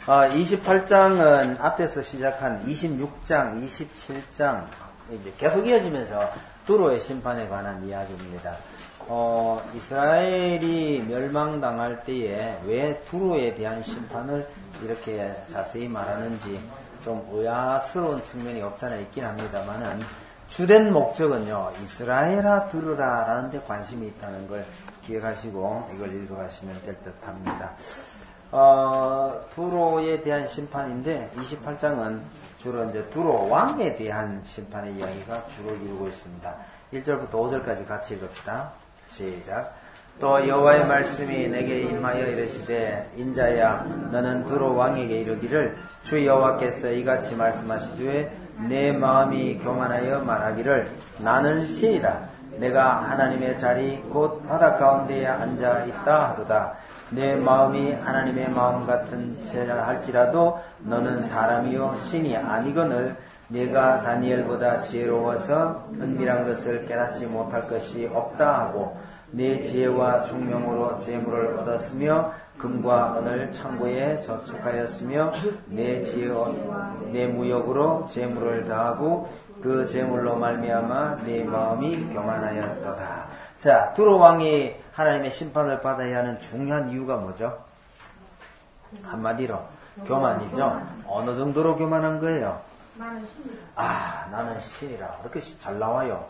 28장은 앞에서 시작한 26장, 27장 이제 계속 이어지면서 두로의 심판에 관한 이야기입니다. 이스라엘이 멸망당할 때에 왜 두로에 대한 심판을 이렇게 자세히 말하는지 좀 의아스러운 측면이 없잖아 있긴 합니다만은 주된 목적은요, 이스라엘아 들으라 라는 데 관심이 있다는 걸 기억하시고 이걸 읽어가시면 될 듯 합니다. 두로에 대한 심판인데 28장은 주로 이제 두로 왕에 대한 심판의 이야기가 주로 이루고 있습니다. 1절부터 5절까지 같이 읽읍시다. 시작. 또 여호와의 말씀이 내게 임하여 이르시되 인자야 너는 두로 왕에게 이르기를 주 여호와께서 이같이 말씀하시되 내 마음이 교만하여 말하기를 나는 신이라 내가 하나님의 자리 곧 바다 가운데에 앉아 있다 하도다. 내 마음이 하나님의 마음 같은 자 할지라도 너는 사람이요 신이 아니거늘 네가 다니엘보다 지혜로워서 은밀한 것을 깨닫지 못할 것이 없다 하고 내 지혜와 총명으로 재물을 얻었으며 금과 은을 창고에 저축하였으며 내 무역으로 재물을 더하고 그 재물로 말미암아 내 마음이 교만하였도다. 자, 두로 왕이 하나님의 심판을 받아야 하는 중요한 이유가 뭐죠? 한마디로 교만이죠. 어느 정도로 교만한 거예요? 나는 신이라. 이렇게 잘 나와요.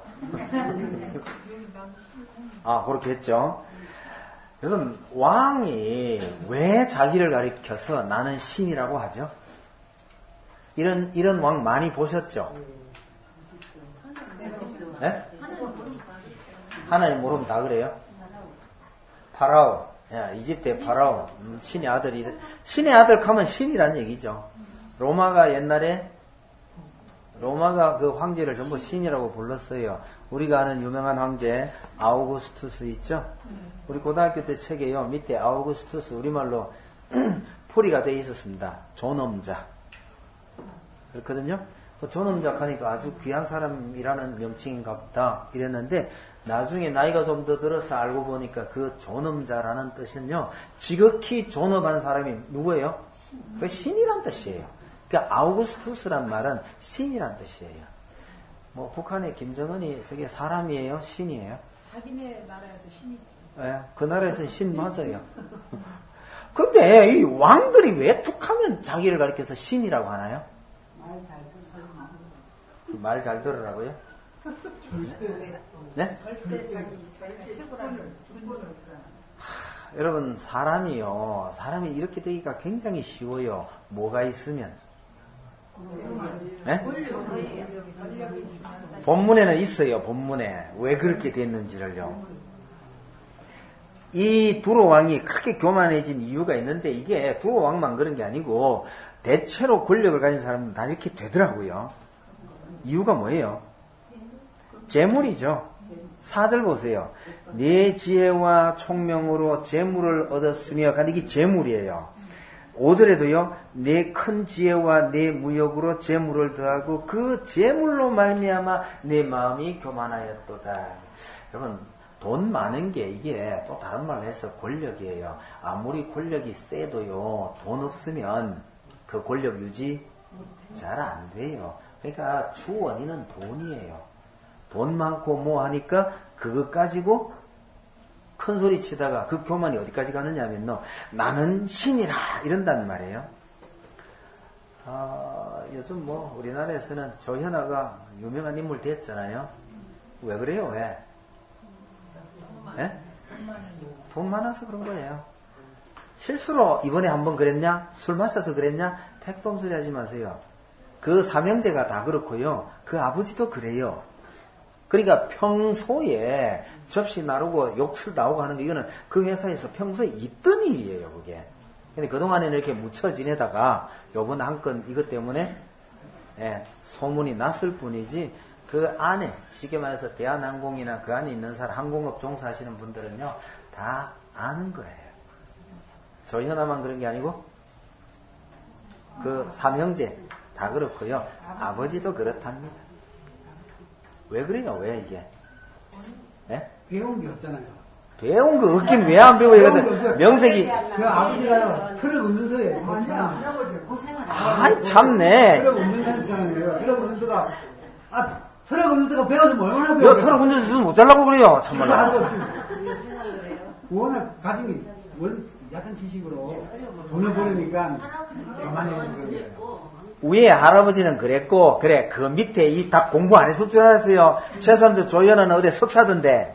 그렇겠죠. 여러분, 왕이 왜 자기를 가리켜서 나는 신이라고 하죠? 이런 왕 많이 보셨죠? 네? 하나님 모르면 다 그래요? 파라오. 이집트의 파라오. 신의 아들이. 신의 아들 하면 신이란 얘기죠. 로마가 그 황제를 전부 신이라고 불렀어요. 우리가 아는 유명한 황제 아우구스투스 있죠? 우리 고등학교 때 책에요. 밑에 아우구스투스 우리말로 풀이가 되어 있었습니다. 존엄자. 그렇거든요. 존엄자 하니까 아주 귀한 사람이라는 명칭인가 보다 이랬는데 나중에 나이가 좀 더 들어서 알고 보니까 그 존엄자라는 뜻은요. 지극히 존엄한 사람이 누구예요? 그 신이란 뜻이에요. 그러니까 아우구스투스란 말은 신이란 뜻이에요. 북한의 김정은이 저게 사람이에요? 신이에요? 자기네 나라에서 신이지. 네, 그 나라에서는 신 맞아요. 근데 이 왕들이 왜 툭하면 자기를 가리켜서 신이라고 하나요? 말 잘 들으라고요? 네? 절대 자기가 최고라는 여러분, 사람이 이렇게 되기가 굉장히 쉬워요. 뭐가 있으면. 네? 본문에는 있어요, 본문에. 왜 그렇게 됐는지를요. 이 두로 왕이 그렇게 교만해진 이유가 있는데 이게 두로 왕만 그런 게 아니고 대체로 권력을 가진 사람은 다 이렇게 되더라고요. 이유가 뭐예요? 재물이죠. 4절 보세요. 내 지혜와 총명으로 재물을 얻었으며, 이게 재물이에요. 5절에도요, 내 큰 지혜와 내 무역으로 재물을 더하고 그 재물로 말미암아 내 마음이 교만하였도다. 여러분, 돈 많은 게 이게 또 다른 말로 해서 권력이에요. 아무리 권력이 세도요, 돈 없으면 그 권력 유지 잘 안 돼요. 그러니까 주 원인은 돈이에요. 돈 많고 뭐 하니까 그것 가지고 큰 소리 치다가 그 교만이 어디까지 가느냐 하면 나는 신이라 이런단 말이에요. 요즘 우리나라에서는 조현아가 유명한 인물 됐잖아요. 왜 그래요? 왜? 네? 돈 많아서 그런 거예요. 실수로 이번에 한번 그랬냐? 술 마셔서 그랬냐? 택돔 소리 하지 마세요. 그 삼형제가 다 그렇고요. 그 아버지도 그래요. 그러니까 평소에 접시 나르고 욕설 나오고 하는 거 이거는 그 회사에서 평소에 있던 일이에요, 그게. 근데 그동안에는 이렇게 묻혀 지내다가 요번 한 건 이것 때문에 소문이 났을 뿐이지 그 안에 쉽게 말해서 대한항공이나 그 안에 있는 사람 항공업 종사하시는 분들은요 다 아는 거예요. 조현아만 그런 게 아니고 그 삼형제 다 그렇고요. 아버지도 그렇답니다. 왜 그래요? 왜 이게? 네? 배운 게 없잖아요. 배운 거 없긴 왜 안 배워? 이거든. 명색이. 그 아버지가요, 트럭 운전서예요. 아이, 참네. 트럭 운전하는 사람이에요. 트럭 운전서가, 트럭 운전서가 배웠으면 얼마나 배워요? 너 트럭 운전수 못 잘라고 그래요, 참말로. 워낙 가정이, 약간 지식으로 돈을 벌으니까 가만히 있는 거예요. 위에 할아버지는 그랬고, 그래, 그 밑에 이 다 공부 안 했을 줄 알았어요. 최선도 조연은 어디 석사던데.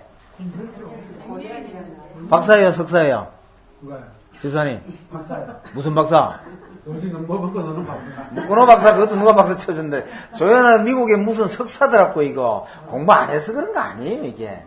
박사예요, 석사예요? 누가요? 집사님. 박사요. 무슨 박사? 너는 뭐 먹고 너는 박사. 문어 박사, 그것도 누가 박사 쳐준대. 조연은 미국에 무슨 석사더라고, 이거. 공부 안 해서 그런 거 아니에요, 이게.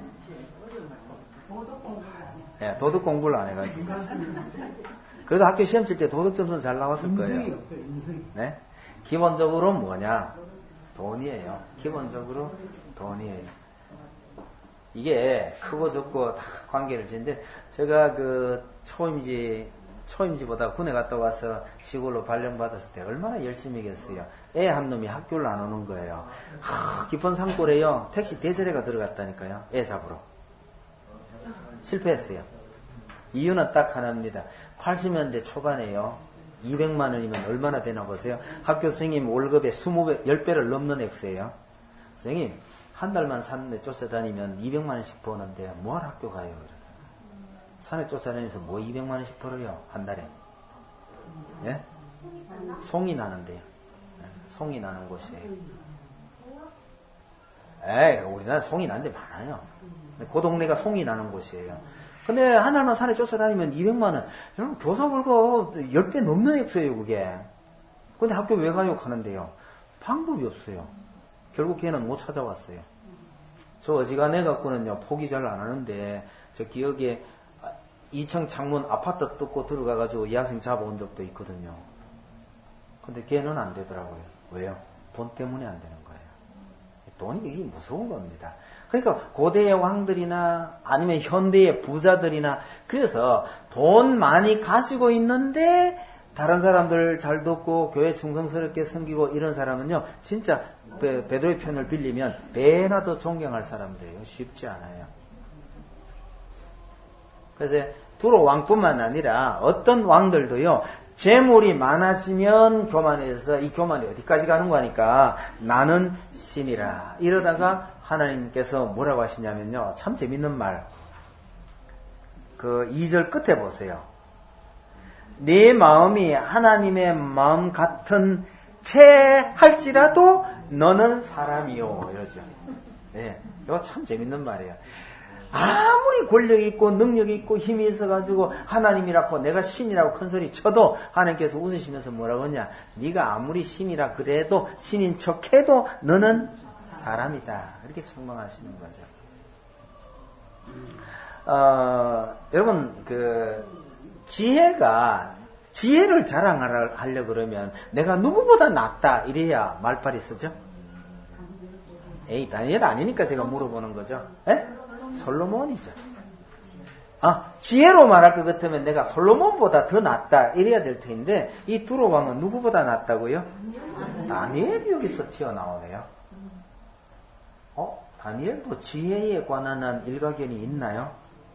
네, 도덕 공부를 안 해가지고. 그래도 학교 시험 칠 때 도덕 점수는 잘 나왔을 거예요. 인성이 없어요, 인성이. 네? 기본적으로 뭐냐? 돈이에요. 기본적으로 돈이에요. 이게 크고 적고 다 관계를 짓는데, 제가 그 초임지보다 군에 갔다 와서 시골로 발령받았을 때 얼마나 열심히 했어요. 애 한 놈이 학교를 안 오는 거예요. 깊은 산골에요. 택시 대세례가 들어갔다니까요. 애 잡으러. 실패했어요. 이유는 딱 하나입니다. 80년대 초반에요. 200만 원이면 얼마나 되나 보세요. 학교 선생님 월급의 20배, 10배를 넘는 액수예요. 선생님, 한 달만 산에 쫓아다니면 200만 원씩 버는데 뭐하러 학교 가요? 산에 쫓아다니면서 뭐 200만 원씩 벌어요? 한 달에. 예? 송이 나는데요. 송이 나는 곳이에요. 에이, 우리나라 송이 나는 데 많아요. 그 동네가 송이 나는 곳이에요. 근데 한 달만 산에 쫓아다니면 200만 원. 여러분, 교사 월급 10배 넘는 액수예요, 그게. 근데 학교 왜 가요? 하는데요. 방법이 없어요. 결국 걔는 못 찾아왔어요. 저 어지간해 갖고는요, 포기 잘 안 하는데, 저 기억에 2층 창문 아파트 뜯고 들어가가지고 여학생 잡아온 적도 있거든요. 근데 걔는 안 되더라고요. 왜요? 돈 때문에 안 되는 거예요. 돈이 이게 무서운 겁니다. 그러니까 고대의 왕들이나 아니면 현대의 부자들이나 그래서 돈 많이 가지고 있는데 다른 사람들 잘 돕고 교회 충성스럽게 섬기고 이런 사람은요 진짜 베드로의 표현을 빌리면 배나 더 존경할 사람들이에요. 쉽지 않아요. 그래서 두로 왕뿐만 아니라 어떤 왕들도요 재물이 많아지면 교만해서 이 교만이 어디까지 가는 거니까 나는 신이라 이러다가 하나님께서 뭐라고 하시냐면요. 참 재밌는 말. 그 2절 끝에 보세요. 네 마음이 하나님의 마음 같은 채 할지라도 너는 사람이요. 이러죠. 예. 이거 참 재밌는 말이에요. 아무리 권력이 있고 능력이 있고 힘이 있어가지고 하나님이라고 내가 신이라고 큰소리 쳐도 하나님께서 웃으시면서 뭐라고 하냐. 네가 아무리 신이라 그래도 신인 척해도 너는 사람이다. 이렇게 책망하시는 거죠. 여러분 지혜를 자랑하려 그러면 내가 누구보다 낫다 이래야 말빨이 쓰죠. 에이 다니엘 아니니까 제가 물어보는 거죠. 에? 솔로몬이죠. 지혜로 말할 것 같으면 내가 솔로몬보다 더 낫다 이래야 될 텐데 이 두로 왕은 누구보다 낫다고요? 다니엘이 여기서 튀어나오네요. 다니엘도 지혜에 관한 일가견이 있나요?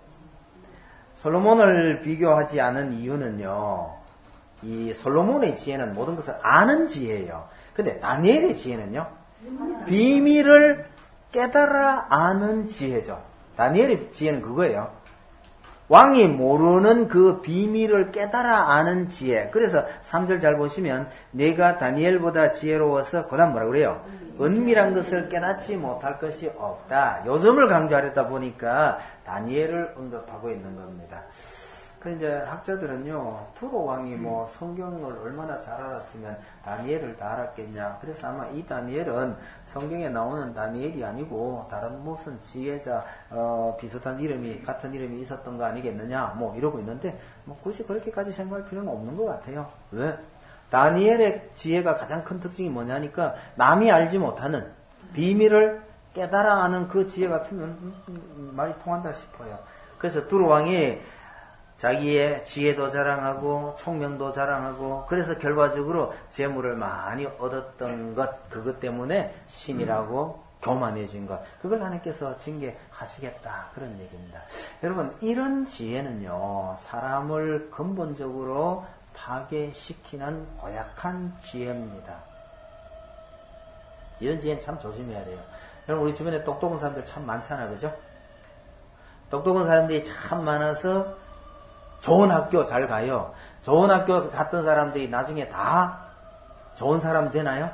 솔로몬을 비교하지 않은 이유는요. 이 솔로몬의 지혜는 모든 것을 아는 지혜예요. 근데 다니엘의 지혜는요. 비밀을 깨달아 아는 지혜죠. 다니엘의 지혜는 그거예요. 왕이 모르는 그 비밀을 깨달아 아는 지혜. 그래서 3절 잘 보시면 내가 다니엘보다 지혜로워서 그 다음 뭐라 그래요? 은밀한 것을 깨닫지 못할 것이 없다. 요점을 강조하려다 보니까 다니엘을 언급하고 있는 겁니다. 그 이제 학자들은요, 두로 왕이 뭐 성경을 얼마나 잘 알았으면 다니엘을 다 알았겠냐. 그래서 아마 이 다니엘은 성경에 나오는 다니엘이 아니고 다른 무슨 지혜자 비슷한 이름이 같은 이름이 있었던 거 아니겠느냐. 뭐 이러고 있는데 뭐 굳이 그렇게까지 생각할 필요는 없는 것 같아요. 왜? 다니엘의 지혜가 가장 큰 특징이 뭐냐니까 남이 알지 못하는 비밀을 깨달아 아는 그 지혜 같으면 말이 통한다 싶어요. 그래서 두로 왕이 자기의 지혜도 자랑하고 총명도 자랑하고 그래서 결과적으로 재물을 많이 얻었던 그것 때문에 신이라고 교만해진 것, 그걸 하나님께서 징계하시겠다, 그런 얘기입니다. 여러분, 이런 지혜는요, 사람을 근본적으로 파괴시키는 고약한 지혜입니다. 이런 지혜는 참 조심해야 돼요. 여러분, 우리 주변에 똑똑한 사람들 참 많잖아요, 그죠? 똑똑한 사람들이 참 많아서 좋은 학교 잘 가요. 좋은 학교 갔던 사람들이 나중에 다 좋은 사람 되나요?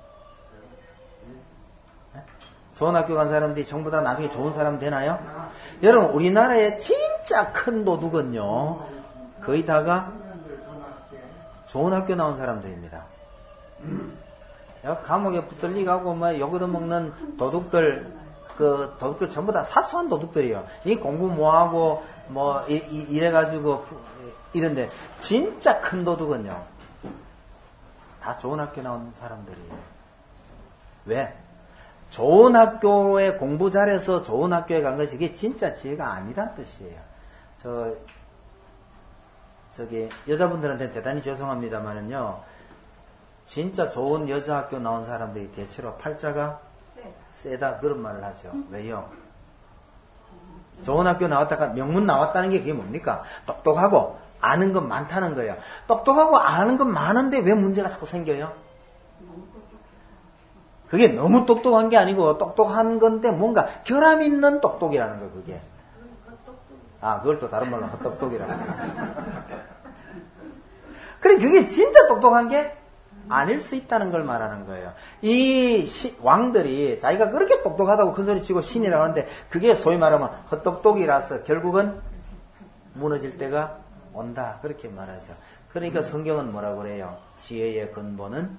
좋은 학교 간 사람들이 전부 다 나중에 좋은 사람 되나요? 여러분, 우리나라의 진짜 큰 도둑은요, 거의 다가 좋은 학교 나온 사람들입니다. 감옥에 붙들리가고 욕 얻어먹는 도둑들, 도둑들 전부 다 사소한 도둑들이에요. 이 공부 뭐하고 이래가지고 이런데 진짜 큰 도둑은요, 다 좋은 학교 나온 사람들이에요. 왜? 좋은 학교에 공부 잘해서 좋은 학교에 간 것이 이게 진짜 지혜가 아니란 뜻이에요. 저기 여자분들한테 대단히 죄송합니다만은요, 진짜 좋은 여자 학교 나온 사람들이 대체로 팔자가 세다, 그런 말을 하죠. 왜요? 좋은 학교 나왔다가 명문 나왔다는 게 그게 뭡니까? 똑똑하고 아는 건 많다는 거예요. 똑똑하고 아는 건 많은데 왜 문제가 자꾸 생겨요? 그게 너무 똑똑한 게 아니고 똑똑한 건데 뭔가 결함 있는 똑똑이라는 거, 그게. 그걸 또 다른 말로 헛똑똑이라고 하죠. 그래, 그게 진짜 똑똑한 게 아닐 수 있다는 걸 말하는 거예요. 이 왕들이 자기가 그렇게 똑똑하다고 큰소리 치고 신이라고 하는데 그게 소위 말하면 헛똑똑이라서 결국은 무너질 때가 온다, 그렇게 말하죠. 그러니까 성경은 뭐라고 그래요? 지혜의 근본은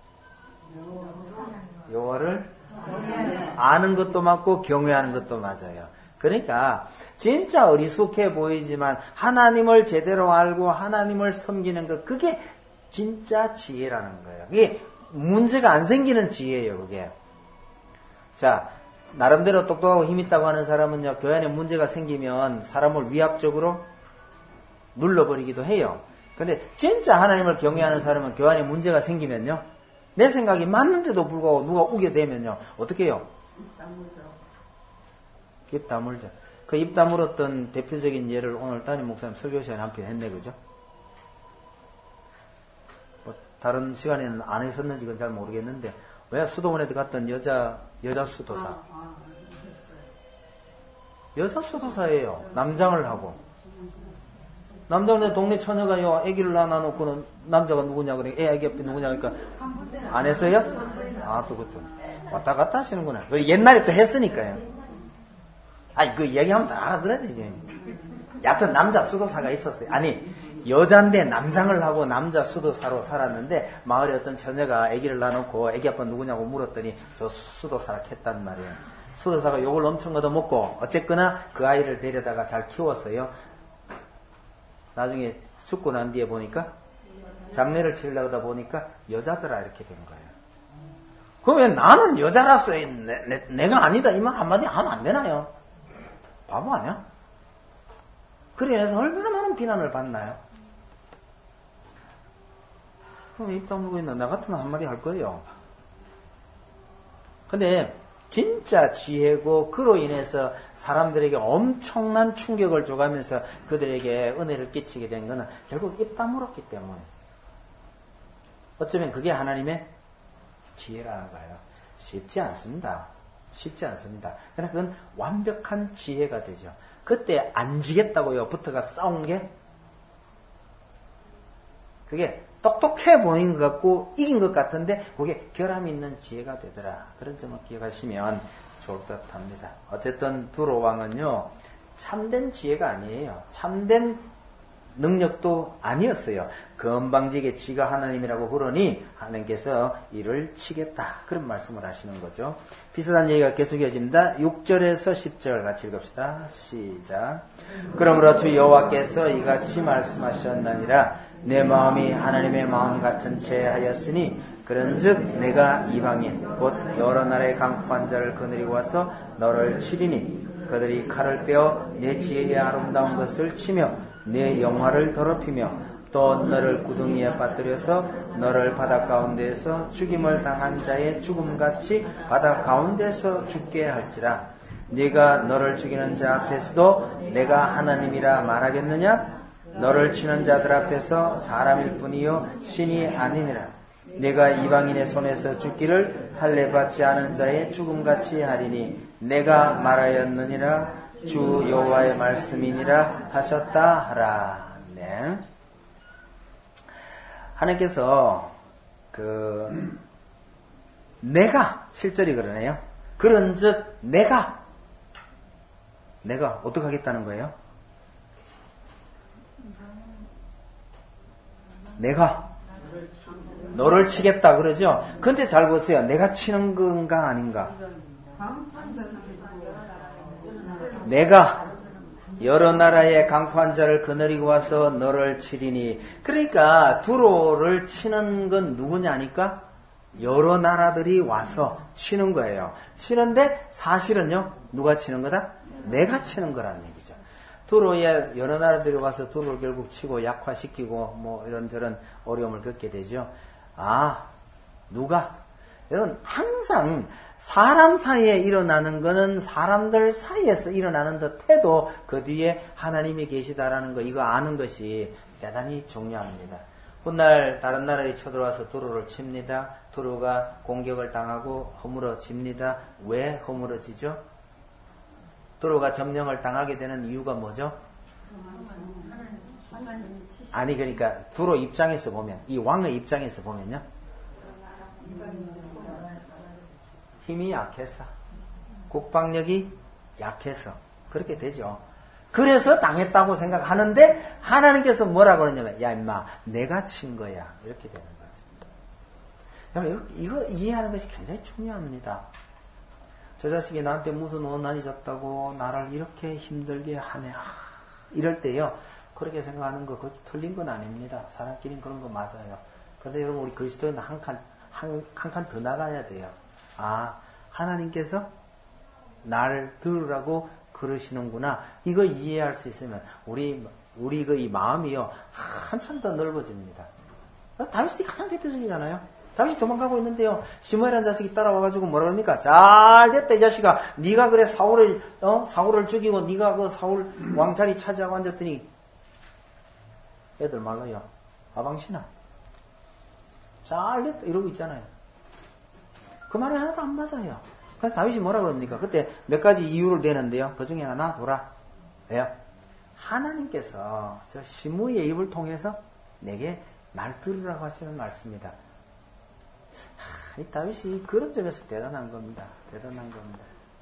여호와를 아는 것도 맞고 경외하는 것도 맞아요. 그러니까 진짜 어리숙해 보이지만 하나님을 제대로 알고 하나님을 섬기는 것, 그게 진짜 지혜라는 거예요. 이게 문제가 안 생기는 지혜예요, 그게. 자, 나름대로 똑똑하고 힘있다고 하는 사람은요, 교회 안에 문제가 생기면 사람을 위압적으로 눌러버리기도 해요. 근데 진짜 하나님을 경외하는 사람은 교회 안에 문제가 생기면요, 내 생각이 맞는데도 불구하고 누가 우겨대면요, 어떻게 해요? 입 다물죠. 그 입 다물었던 대표적인 예를 오늘 담임 목사님 설교 시간에 한 편 했네, 그죠? 다른 시간에는 안 했었는지 그건 잘 모르겠는데, 왜 수도원에 갔던 여자 수도사. 여자 수도사예요. 남장을 하고. 남자는 동네 처녀가요, 아기를 낳아놓고는 남자가 누구냐, 그래. 애기 앞에 누구냐, 그러니까. 안 했어요? 또 그것도. 왔다 갔다 하시는구나. 옛날에 또 했으니까요. 그 얘기하면 다 알아들어야 되지. 여하튼 남자 수도사가 있었어요. 여자인데 남장을 하고 남자 수도사로 살았는데, 마을에 어떤 처녀가 아기를 낳아놓고 아기 아빠 누구냐고 물었더니 저 수도사라 했단 말이에요. 수도사가 욕을 엄청 얻어먹고 어쨌거나 그 아이를 데려다가 잘 키웠어요. 나중에 죽고 난 뒤에 보니까, 장례를 치려고 하다 보니까 여자더라, 이렇게 된 거예요. 그러면 나는 여자라서 내가 아니다, 이 말 한마디 하면 안 되나요? 바보 아니야? 그래 인해서 얼마나 많은 비난을 받나요? 그럼 입 다물고 있나? 나 같으면 한마디 할 거예요. 근데 진짜 지혜고, 그로 인해서 사람들에게 엄청난 충격을 줘가면서 그들에게 은혜를 끼치게 된 것은 결국 입 다물었기 때문에. 어쩌면 그게 하나님의 지혜라는 거예요. 쉽지 않습니다. 그러나 그건 완벽한 지혜가 되죠. 그때 안 지겠다고요, 붙어가 싸운 게, 그게 똑똑해 보이는 것 같고 이긴 것 같은데 그게 결함 있는 지혜가 되더라. 그런 점을 기억하시면 좋을 것 합니다. 어쨌든 두로 왕은요, 참된 지혜가 아니에요. 참된 능력도 아니었어요. 건방지게 지가 하나님이라고 그러니 하나님께서 이를 치겠다, 그런 말씀을 하시는 거죠. 비슷한 얘기가 계속 이어집니다. 6절에서 10절 같이 읽읍시다. 시작. 그러므로 주 여호와께서 이같이 말씀하셨나니라. 내 마음이 하나님의 마음 같은 채 하였으니 그런즉 내가 이방인 곧 여러 나라의 강포한 자를 거느리고 와서 너를 치리니 그들이 칼을 빼어 내 지혜의 아름다운 것을 치며 내 영화를 더럽히며 또 너를 구덩이에 빠뜨려서 너를 바다 가운데에서 죽임을 당한 자의 죽음같이 바다 가운데서 죽게 할지라. 네가 너를 죽이는 자 앞에서도 내가 하나님이라 말하겠느냐? 너를 치는 자들 앞에서 사람일 뿐이요 신이 아니니라. 내가 이방인의 손에서 죽기를 할례받지 않은 자의 죽음같이 하리니 내가 말하였느니라. 주 여호와의 말씀이니라 하셨다 하라. 네. 하나님께서 내가 7절이 그러네요. 그런즉 내가 어떻게 하겠다는 거예요? 내가 너를 치겠다 그러죠. 근데 잘 보세요. 내가 치는 건가 아닌가? 내가 여러 나라의 강판자를 거느리고 와서 너를 치리니. 그러니까 두로를 치는 건 누구냐니까? 여러 나라들이 와서 치는 거예요. 치는데 사실은요, 누가 치는 거다? 내가 치는 거라는 얘기죠. 두로에 여러 나라들이 와서 두로를 결국 치고 약화시키고 뭐 이런저런 어려움을 겪게 되죠. 누가? 여러분, 항상 사람 사이에 일어나는 거는 사람들 사이에서 일어나는 듯 해도 그 뒤에 하나님이 계시다라는 거, 이거 아는 것이 대단히 중요합니다. 훗날 다른 나라에 쳐들어와서 두로를 칩니다. 두로가 공격을 당하고 허물어집니다. 왜 허물어지죠? 두로가 점령을 당하게 되는 이유가 뭐죠? 아니, 그러니까 두로 입장에서 보면, 이 왕의 입장에서 보면요, 힘이 약해서, 국방력이 약해서 그렇게 되죠. 그래서 당했다고 생각하는데 하나님께서 뭐라고 그러냐면, 야 임마 내가 친 거야, 이렇게 되는 거죠. 이거 이해하는 것이 굉장히 중요합니다. 저 자식이 나한테 무슨 원한이 졌다고 나를 이렇게 힘들게 하네, 이럴 때요, 그렇게 생각하는 거 그거 틀린 건 아닙니다. 사람끼리는 그런 거 맞아요. 그런데 여러분, 우리 그리스도인은 한 칸 더 나가야 돼요. 하나님께서 날 들으라고 그러시는구나. 이거 이해할 수 있으면 우리 이 마음이요, 한참 더 넓어집니다. 다윗이 가장 대표적이잖아요. 다윗이 도망가고 있는데요, 시므엘이라는 자식이 따라와가지고 뭐라 그럽니까? 잘 됐다 이 자식아, 네가 그래 사울을 죽이고 네가 그 사울 왕자리 차지하고 앉았더니 애들 말로요, 아방신아 잘 됐다 이러고 있잖아요. 그 말이 하나도 안 맞아요. 그래서 다윗이 뭐라 그럽니까? 그때 몇 가지 이유를 대는데요, 그 중에 하나 둬라. 왜요? 하나님께서 저 시므이의 입을 통해서 내게 말 들으라고 하시는 말씀이다. 이 다윗이 그런 점에서 대단한 겁니다. 대단한 겁니다.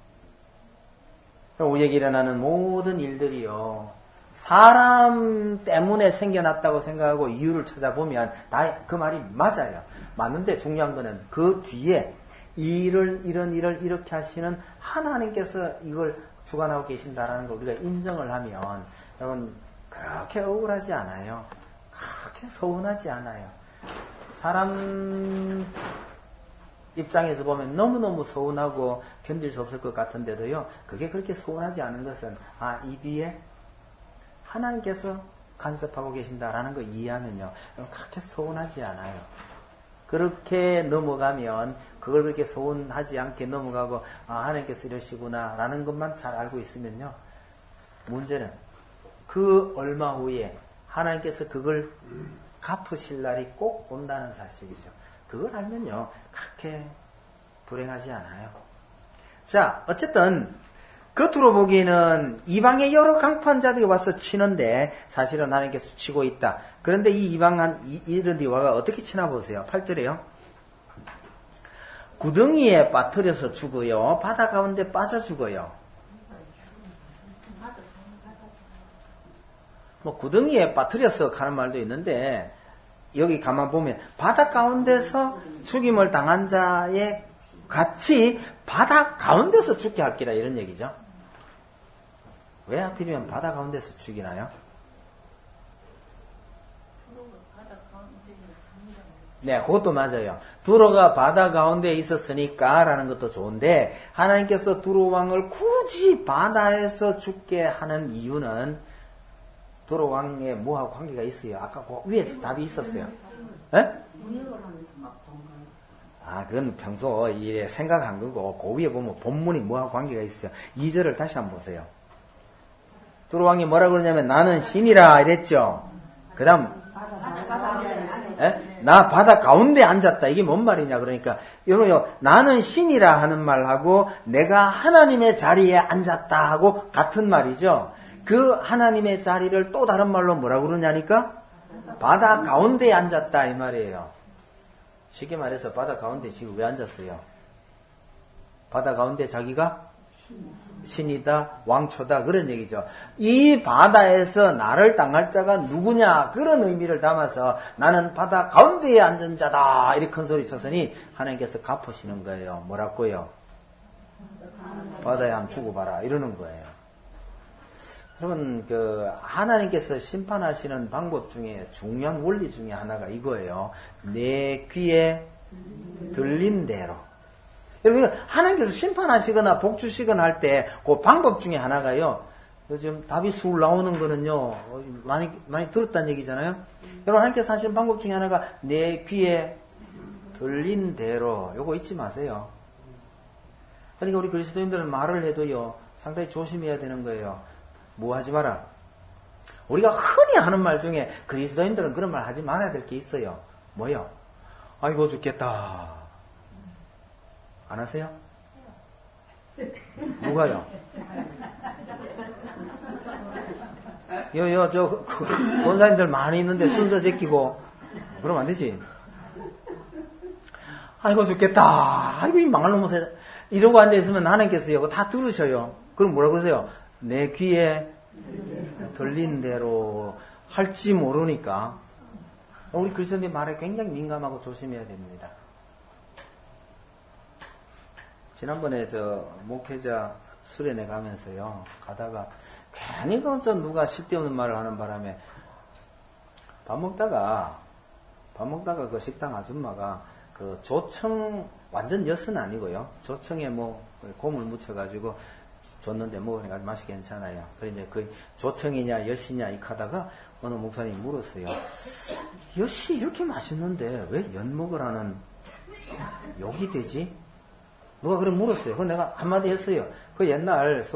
우리에게 일어나는 모든 일들이요, 사람 때문에 생겨났다고 생각하고 이유를 찾아보면 다 그 말이 맞아요. 맞는데 중요한 거는 그 뒤에 이런 일을 이렇게 하시는 하나님께서 이걸 주관하고 계신다라는 걸 우리가 인정을 하면, 여러분, 그렇게 억울하지 않아요. 그렇게 서운하지 않아요. 사람 입장에서 보면 너무너무 서운하고 견딜 수 없을 것 같은데도요, 그게 그렇게 서운하지 않은 것은, 이 뒤에 하나님께서 간섭하고 계신다라는 거 이해하면요, 그렇게 서운하지 않아요. 그렇게 넘어가면, 그걸 그렇게 서운하지 않게 넘어가고, 하나님께서 이러시구나 라는 것만 잘 알고 있으면요, 문제는 그 얼마 후에 하나님께서 그걸 갚으실 날이 꼭 온다는 사실이죠. 그걸 알면요, 그렇게 불행하지 않아요. 자, 어쨌든 겉으로 보기에는 이방의 여러 강판자들이 와서 치는데 사실은 하나님께서 치고 있다. 그런데 이 이런 디와가 어떻게 치나 보세요. 8절에요. 구덩이에 빠뜨려서 죽어요. 바다 가운데 빠져 죽어요. 뭐 구덩이에 빠뜨려서 가는 말도 있는데, 여기 가만 보면 바다 가운데서 죽임을 당한 자의 같이 바다 가운데서 죽게 할 기라, 이런 얘기죠. 왜 하필이면 바다 가운데서 죽이나요? 네, 그것도 맞아요. 두로가 바다 가운데에 있었으니까 라는 것도 좋은데, 하나님께서 두로 왕을 굳이 바다에서 죽게 하는 이유는 두로왕의 뭐하고 관계가 있어요? 아까 그 위에서 답이 있었어요. 에? 그건 평소 이래 생각한 거고, 그 위에 보면 본문이 뭐하고 관계가 있어요. 2절을 다시 한번 보세요. 두로왕이 뭐라 그러냐면, 나는 신이라 이랬죠. 그 다음, 나 바다 가운데 앉았다. 이게 뭔 말이냐. 그러니까, 여러분, 나는 신이라 하는 말하고, 내가 하나님의 자리에 앉았다 하고 같은 말이죠. 그 하나님의 자리를 또 다른 말로 뭐라 그러냐니까? 바다 가운데에 앉았다. 이 말이에요. 쉽게 말해서 바다 가운데 지금 왜 앉았어요? 바다 가운데 자기가 신이다, 왕초다, 그런 얘기죠. 이 바다에서 나를 당할 자가 누구냐, 그런 의미를 담아서 나는 바다 가운데에 앉은 자다, 이렇게 큰 소리 쳤으니 하나님께서 갚으시는 거예요. 뭐라고요? 바다에 한번 주고 봐라, 이러는 거예요. 여러분, 하나님께서 심판하시는 방법 중에 중요한 원리 중에 하나가 이거예요. 내 귀에 들린 대로. 여러분, 하나님께서 심판하시거나 복 주시거나 할 때 그 방법 중에 하나가요. 요즘 답이 술 나오는 거는요, 많이 들었다는 얘기잖아요. 여러분, 하나님께서 하시는 방법 중에 하나가 내 귀에 들린 대로. 요거 잊지 마세요. 그러니까 우리 그리스도인들은 말을 해도요, 상당히 조심해야 되는 거예요. 뭐 하지 마라. 우리가 흔히 하는 말 중에 그리스도인들은 그런 말 하지 말아야 될 게 있어요. 뭐요? 아이고 죽겠다. 안 하세요? 누가요? 권사님들 많이 있는데 순서 제끼고 그러면 안 되지. 아이고 죽겠다. 아이고 이 망할 놈을 이러고 앉아있으면 하나님께서 이거 다 들으셔요. 그럼 뭐라고 그러세요? 내 귀에 들린 대로 할지 모르니까 우리 그리스도인의 말에 굉장히 민감하고 조심해야 됩니다. 지난번에 목회자 수련회 가면서요, 가다가 괜히 누가 쓸데없는 말을 하는 바람에 밥 먹다가 그 식당 아줌마가 그 조청, 완전 엿은 아니고요, 조청에 곰을 묻혀가지고 줬는데 먹으니까 맛이 괜찮아요. 그래 이제 그 조청이냐 엿이냐 이렇게 하다가 어느 목사님이 물었어요. 엿이 이렇게 맛있는데 왜 엿 먹으라는 욕이 되지? 누가 그래 물었어요. 그건 내가 한마디 했어요. 그 옛날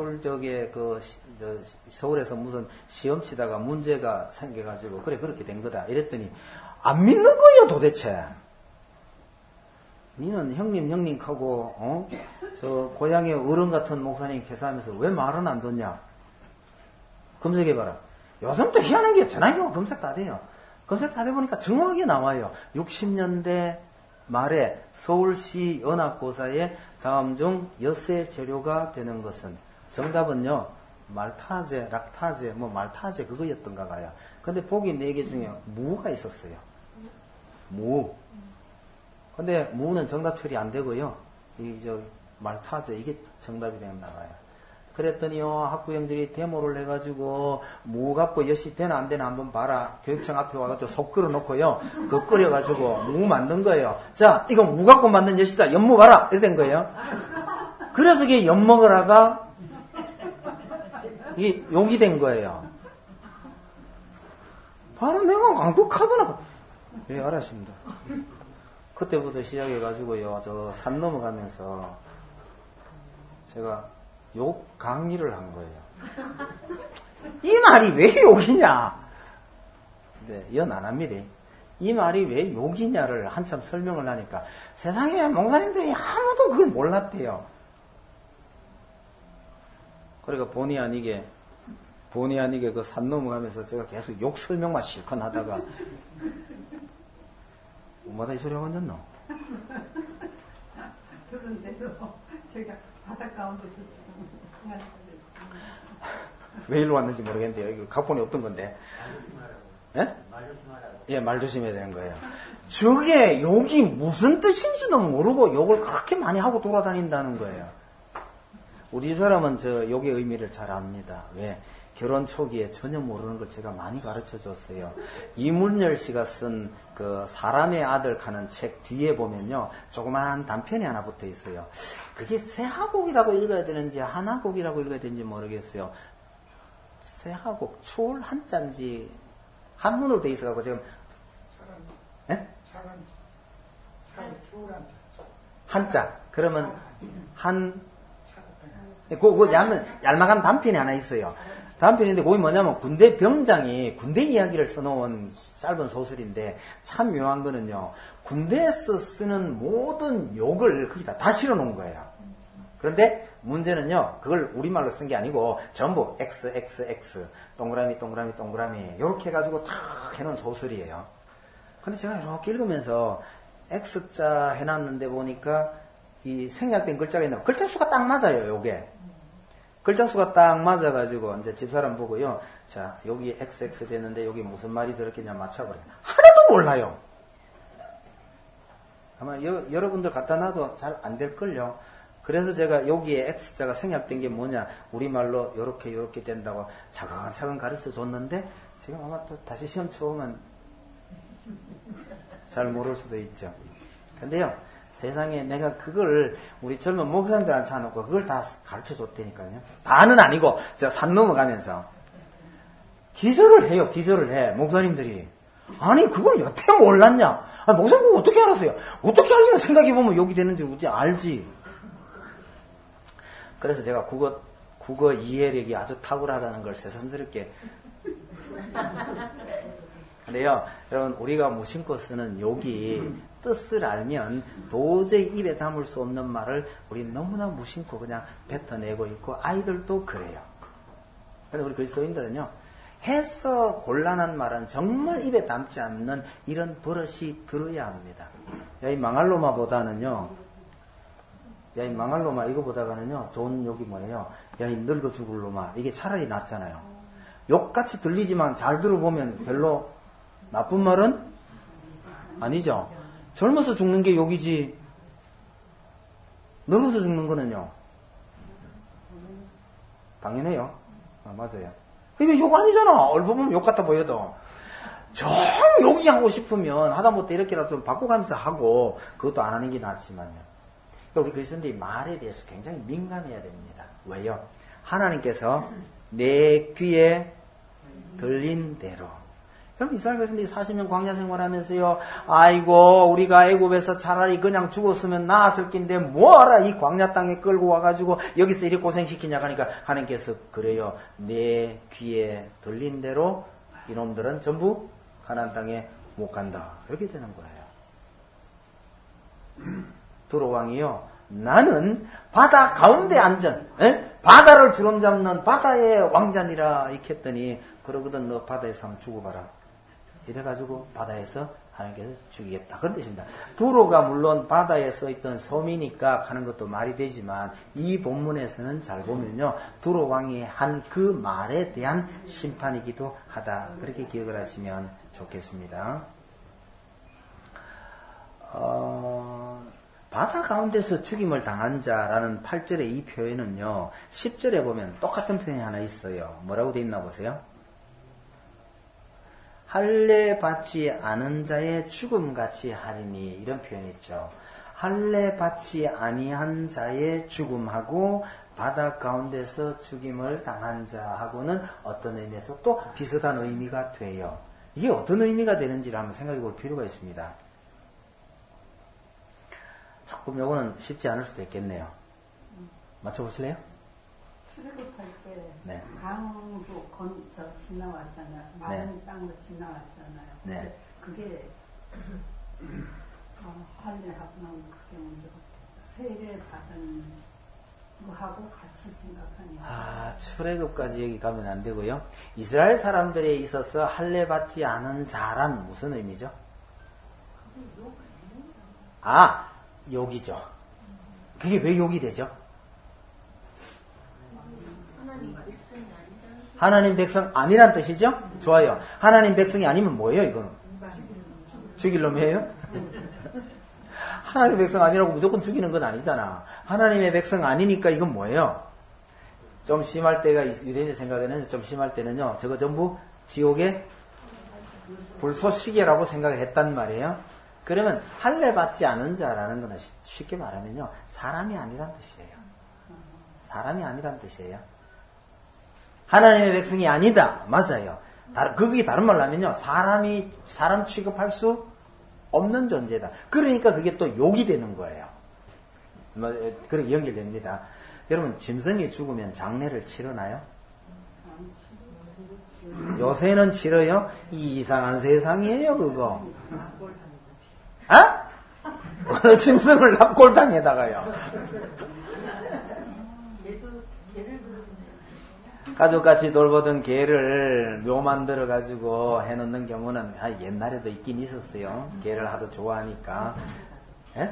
서울에서 무슨 시험 치다가 문제가 생겨가지고 그래 그렇게 된 거다 이랬더니 안 믿는 거예요 도대체. 니는 형님 하고 저 고향의 어른 같은 목사님 계산하면서 왜 말은 안 듣냐? 검색해봐라. 요즘 또 희한한 게 전화기가 검색 다 돼요. 검색 다 돼보니까 정확하게 나와요. 60년대 말에 서울시 연합고사에 다음 중 엿의 재료가 되는 것은, 정답은요 말타제, 락타제, 말타제 그거였던가 봐요. 근데 보기 4개 중에 무가 있었어요. 무. 근데 무는 정답 처리 안 되고요. 말타제 이게 정답이 되었나 봐요. 그랬더니요 학부형들이 데모를 해가지고 무 갖고 엿이 되나 안 되나 한번 봐라. 교육청 앞에 와가지고 속 끓여놓고요. 그거 끓여가지고 무 만든 거예요. 자, 이거 무 갖고 만든 엿이다. 엿 먹어봐라. 이렇게 된 거예요. 그래서 이게 엿 먹으라가 이게 욕이 된 거예요. 바로 내가 강독하더라고. 예, 알았습니다. 그때부터 시작해가지고요, 저 산 넘어가면서 제가 욕 강의를 한 거예요. 이 말이 왜 욕이냐? 네, 연 안 합니다. 이 말이 왜 욕이냐를 한참 설명을 하니까 세상에 목사님들이 아무도 그걸 몰랐대요. 그러니까 본의 아니게 그 산 넘어가면서 제가 계속 욕 설명만 실컷 하다가 엄마다 이 소리가 완전노? 그런데요, 제가 바닷가운데 왜 일로 왔는지 모르겠는데요. 이거 각본이 없던 건데. 예? 예, 말 조심해야 되는 거예요. 저게 욕이 무슨 뜻인지도 모르고 욕을 그렇게 많이 하고 돌아다닌다는 거예요. 우리 사람은 저 욕의 의미를 잘 압니다. 왜? 결혼 초기에 전혀 모르는 걸 제가 많이 가르쳐 줬어요. 이문열 씨가 쓴 그 사람의 아들 가는 책 뒤에 보면요, 조그마한 단편이 하나 붙어 있어요. 그게 세하곡이라고 읽어야 되는지 하나곡이라고 읽어야 되는지 모르겠어요. 새하고 추울 한자인지 한문으로 돼 있어가지고 지금 예? 한자. 그러면 그 얄막한 단편이 하나 있어요. 단편인데 그게 뭐냐면 군대 병장이 군대 이야기를 써놓은 짧은 소설인데 참 묘한 거는요. 군대에서 쓰는 모든 욕을 거기다 다 실어놓은 거예요. 그런데 문제는요. 그걸 우리말로 쓴 게 아니고 전부 XXX 동그라미 동그라미 동그라미 이렇게 해가지고 탁 해놓은 소설이에요. 근데 제가 이렇게 읽으면서 X자 해놨는데 보니까 이 생략된 글자가 있나 글자 수가 딱 맞아요. 요게 글자 수가 딱 맞아가지고 이제 집사람 보고요. 자 여기 XX 됐는데 여기 무슨 말이 들었겠냐 맞춰버려. 하나도 몰라요. 아마 여러분들 갖다 놔도 잘 안 될걸요. 그래서 제가 여기에 X자가 생략된 게 뭐냐 우리말로 요렇게 된다고 차근차근 가르쳐 줬는데 지금 아마 또 다시 시험 쳐보면 잘 모를 수도 있죠. 근데요 세상에 내가 그걸 우리 젊은 목사님들한테 쳐놓고 그걸 다 가르쳐 줬다니까요. 다는 아니고 산 넘어가면서 기절을 해요. 기절을 해 목사님들이. 아니 그걸 여태 몰랐냐. 아니, 목사님 어떻게 알았어요. 어떻게 알리나 생각해보면 여기 되는지 어찌 알지. 그래서 제가 국어 이해력이 아주 탁월하다는 걸 새삼스럽게. 근데요, 여러분, 우리가 무심코 쓰는 욕이 뜻을 알면 도저히 입에 담을 수 없는 말을 우리 너무나 무심코 그냥 뱉어내고 있고, 아이들도 그래요. 근데 우리 그리스도인들은요, 해서 곤란한 말은 정말 입에 담지 않는 이런 버릇이 들어야 합니다. 야, 이 망할 놈아보다는요, 야, 이 망할 놈아, 이거보다가는요, 좋은 욕이 뭐예요? 야, 이 늙어 죽을 놈아. 이게 차라리 낫잖아요. 욕같이 들리지만 잘 들어보면 별로 나쁜 말은 아니죠. 젊어서 죽는 게 욕이지, 늙어서 죽는 거는요, 당연해요. 아, 맞아요. 이게 욕 아니잖아. 얼핏 보면 욕 같아 보여도. 정 욕이 하고 싶으면 하다못해 이렇게라도 좀 바꿔가면서 하고, 그것도 안 하는 게 낫지만요. 우리 그리스도인들이 말에 대해서 굉장히 민감해야 됩니다. 왜요? 하나님께서 내 귀에 들린 대로. 그럼 이스라엘 백성들이 40년 광야 생활하면서요. 아이고 우리가 애굽에서 차라리 그냥 죽었으면 나았을 낀데 뭐하라 이 광야 땅에 끌고 와가지고 여기서 이렇게 고생시키냐 하니까 하나님께서 그래요. 내 귀에 들린 대로 이놈들은 전부 가나안 땅에 못 간다. 이렇게 되는 거예요. 두로 왕이요. 나는 바다 가운데 앉은 바다를 주름 잡는 바다의 왕자니라 이렇게 했더니 그러거든 너 바다에서 한번 죽어봐라. 이래가지고 바다에서 하나님께서 죽이겠다. 그런 뜻입니다. 두로가 물론 바다에 써있던 섬이니까 하는 것도 말이 되지만 이 본문에서는 잘 보면요. 두로 왕이 한 그 말에 대한 심판이기도 하다. 그렇게 기억을 하시면 좋겠습니다. 바다 가운데서 죽임을 당한 자라는 8절의 이 표현은요. 10절에 보면 똑같은 표현이 하나 있어요. 뭐라고 되어 있나 보세요. 할례 받지 않은 자의 죽음같이 하리니 이런 표현이 있죠. 할례 받지 아니한 자의 죽음하고 바다 가운데서 죽임을 당한 자하고는 어떤 의미에서 또 비슷한 의미가 돼요. 이게 어떤 의미가 되는지를 한번 생각해 볼 필요가 있습니다. 조금 요거는 쉽지 않을 수도 있겠네요. 맞춰보실래요? 출애굽할 때 네. 강도 지나왔잖아요. 마른 땅도 지나왔잖아요. 네. 그게 할례하고 나면 그게 먼저 세례 받은 거하고 같이 생각하니까. 출애굽까지 여기 가면 안 되고요. 이스라엘 사람들에 있어서 할례 받지 않은 자란 무슨 의미죠? 욕이죠. 그게 왜 욕이 되죠? 하나님 백성 아니란 뜻이죠? 좋아요. 하나님 백성이 아니면 뭐예요, 이거는? 죽일 놈이에요? 하나님 백성 아니라고 무조건 죽이는 건 아니잖아. 하나님의 백성 아니니까 이건 뭐예요? 좀 심할 때가, 유대인의 생각에는 좀 심할 때는요, 저거 전부 지옥의 불쏘시개라고 생각을 했단 말이에요. 그러면 할례 받지 않은 자라는 것은 쉽게 말하면요, 사람이 아니란 뜻이에요. 사람이 아니란 뜻이에요. 하나님의 백성이 아니다. 맞아요. 그게 다른 말로 하면요. 사람 취급할 수 없는 존재다. 그러니까 그게 또 욕이 되는 거예요. 그렇게 연결됩니다. 여러분, 짐승이 죽으면 장례를 치르나요? 요새는 치러요? 이상한 세상이에요, 그거. 아? 어느 짐승을 납골당에다가요. 가족같이 돌보던 개를 묘 만들어가지고 해놓는 경우는 옛날에도 있긴 있었어요. 개를 하도 좋아하니까. 예?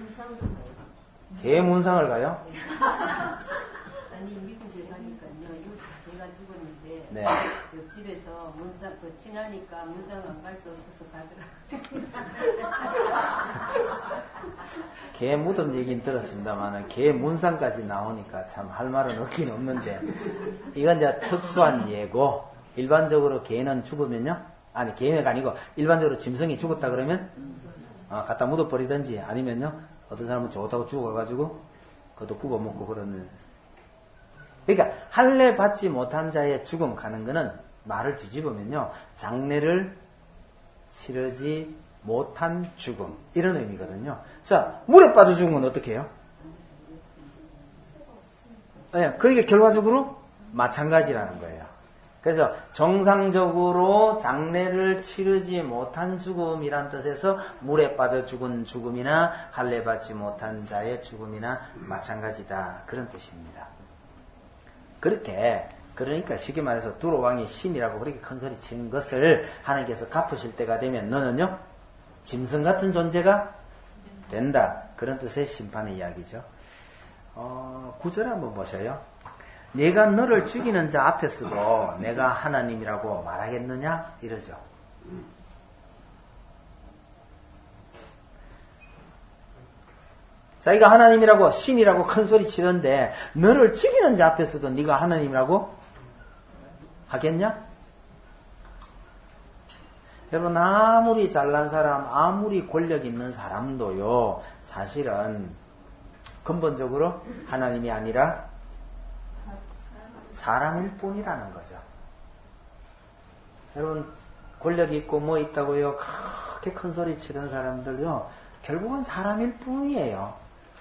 개 문상을 가요? 아니, 미국에 가니까요. 제가 죽었는데 네. 옆집에서 문상, 친하니까 문상 안 갈 수 없어서 가더라고요. 개 무덤 얘기는 들었습니다만 개 문상까지 나오니까 참 할 말은 없긴 없는데 이건 이제 특수한 예고. 일반적으로 개는 죽으면요, 아니 개가 아니고 일반적으로 짐승이 죽었다 그러면 갖다 묻어버리든지 아니면요 어떤 사람은 좋다고 죽어가지고 그것도 굽어먹고 그러는. 그러니까 할례 받지 못한 자의 죽음 가는 거는 말을 뒤집으면요 장례를 치르지 못한 죽음 이런 의미거든요. 자, 물에 빠져 죽은 건 어떻게 해요? 네, 그러니까 결과적으로 마찬가지라는 거예요. 그래서 정상적으로 장례를 치르지 못한 죽음이란 뜻에서 물에 빠져 죽은 죽음이나 할례 받지 못한 자의 죽음이나 마찬가지다 그런 뜻입니다. 그러니까 쉽게 말해서 두로 왕이 신이라고 그렇게 큰 소리 치는 것을 하나님께서 갚으실 때가 되면 너는요 짐승 같은 존재가 된다 그런 뜻의 심판의 이야기죠. 9절 한번 보셔요. 내가 너를 죽이는 자 앞에서도 내가 하나님이라고 말하겠느냐 이러죠. 자기가 하나님이라고 신이라고 큰 소리 치는데 너를 죽이는 자 앞에서도 네가 하나님이라고 하겠냐? 여러분, 아무리 잘난 사람, 아무리 권력 있는 사람도요 사실은 근본적으로 하나님이 아니라 사람일 뿐이라는 거죠. 여러분, 권력이 있고 뭐 있다고요 그렇게 큰 소리 치는 사람들요 결국은 사람일 뿐이에요.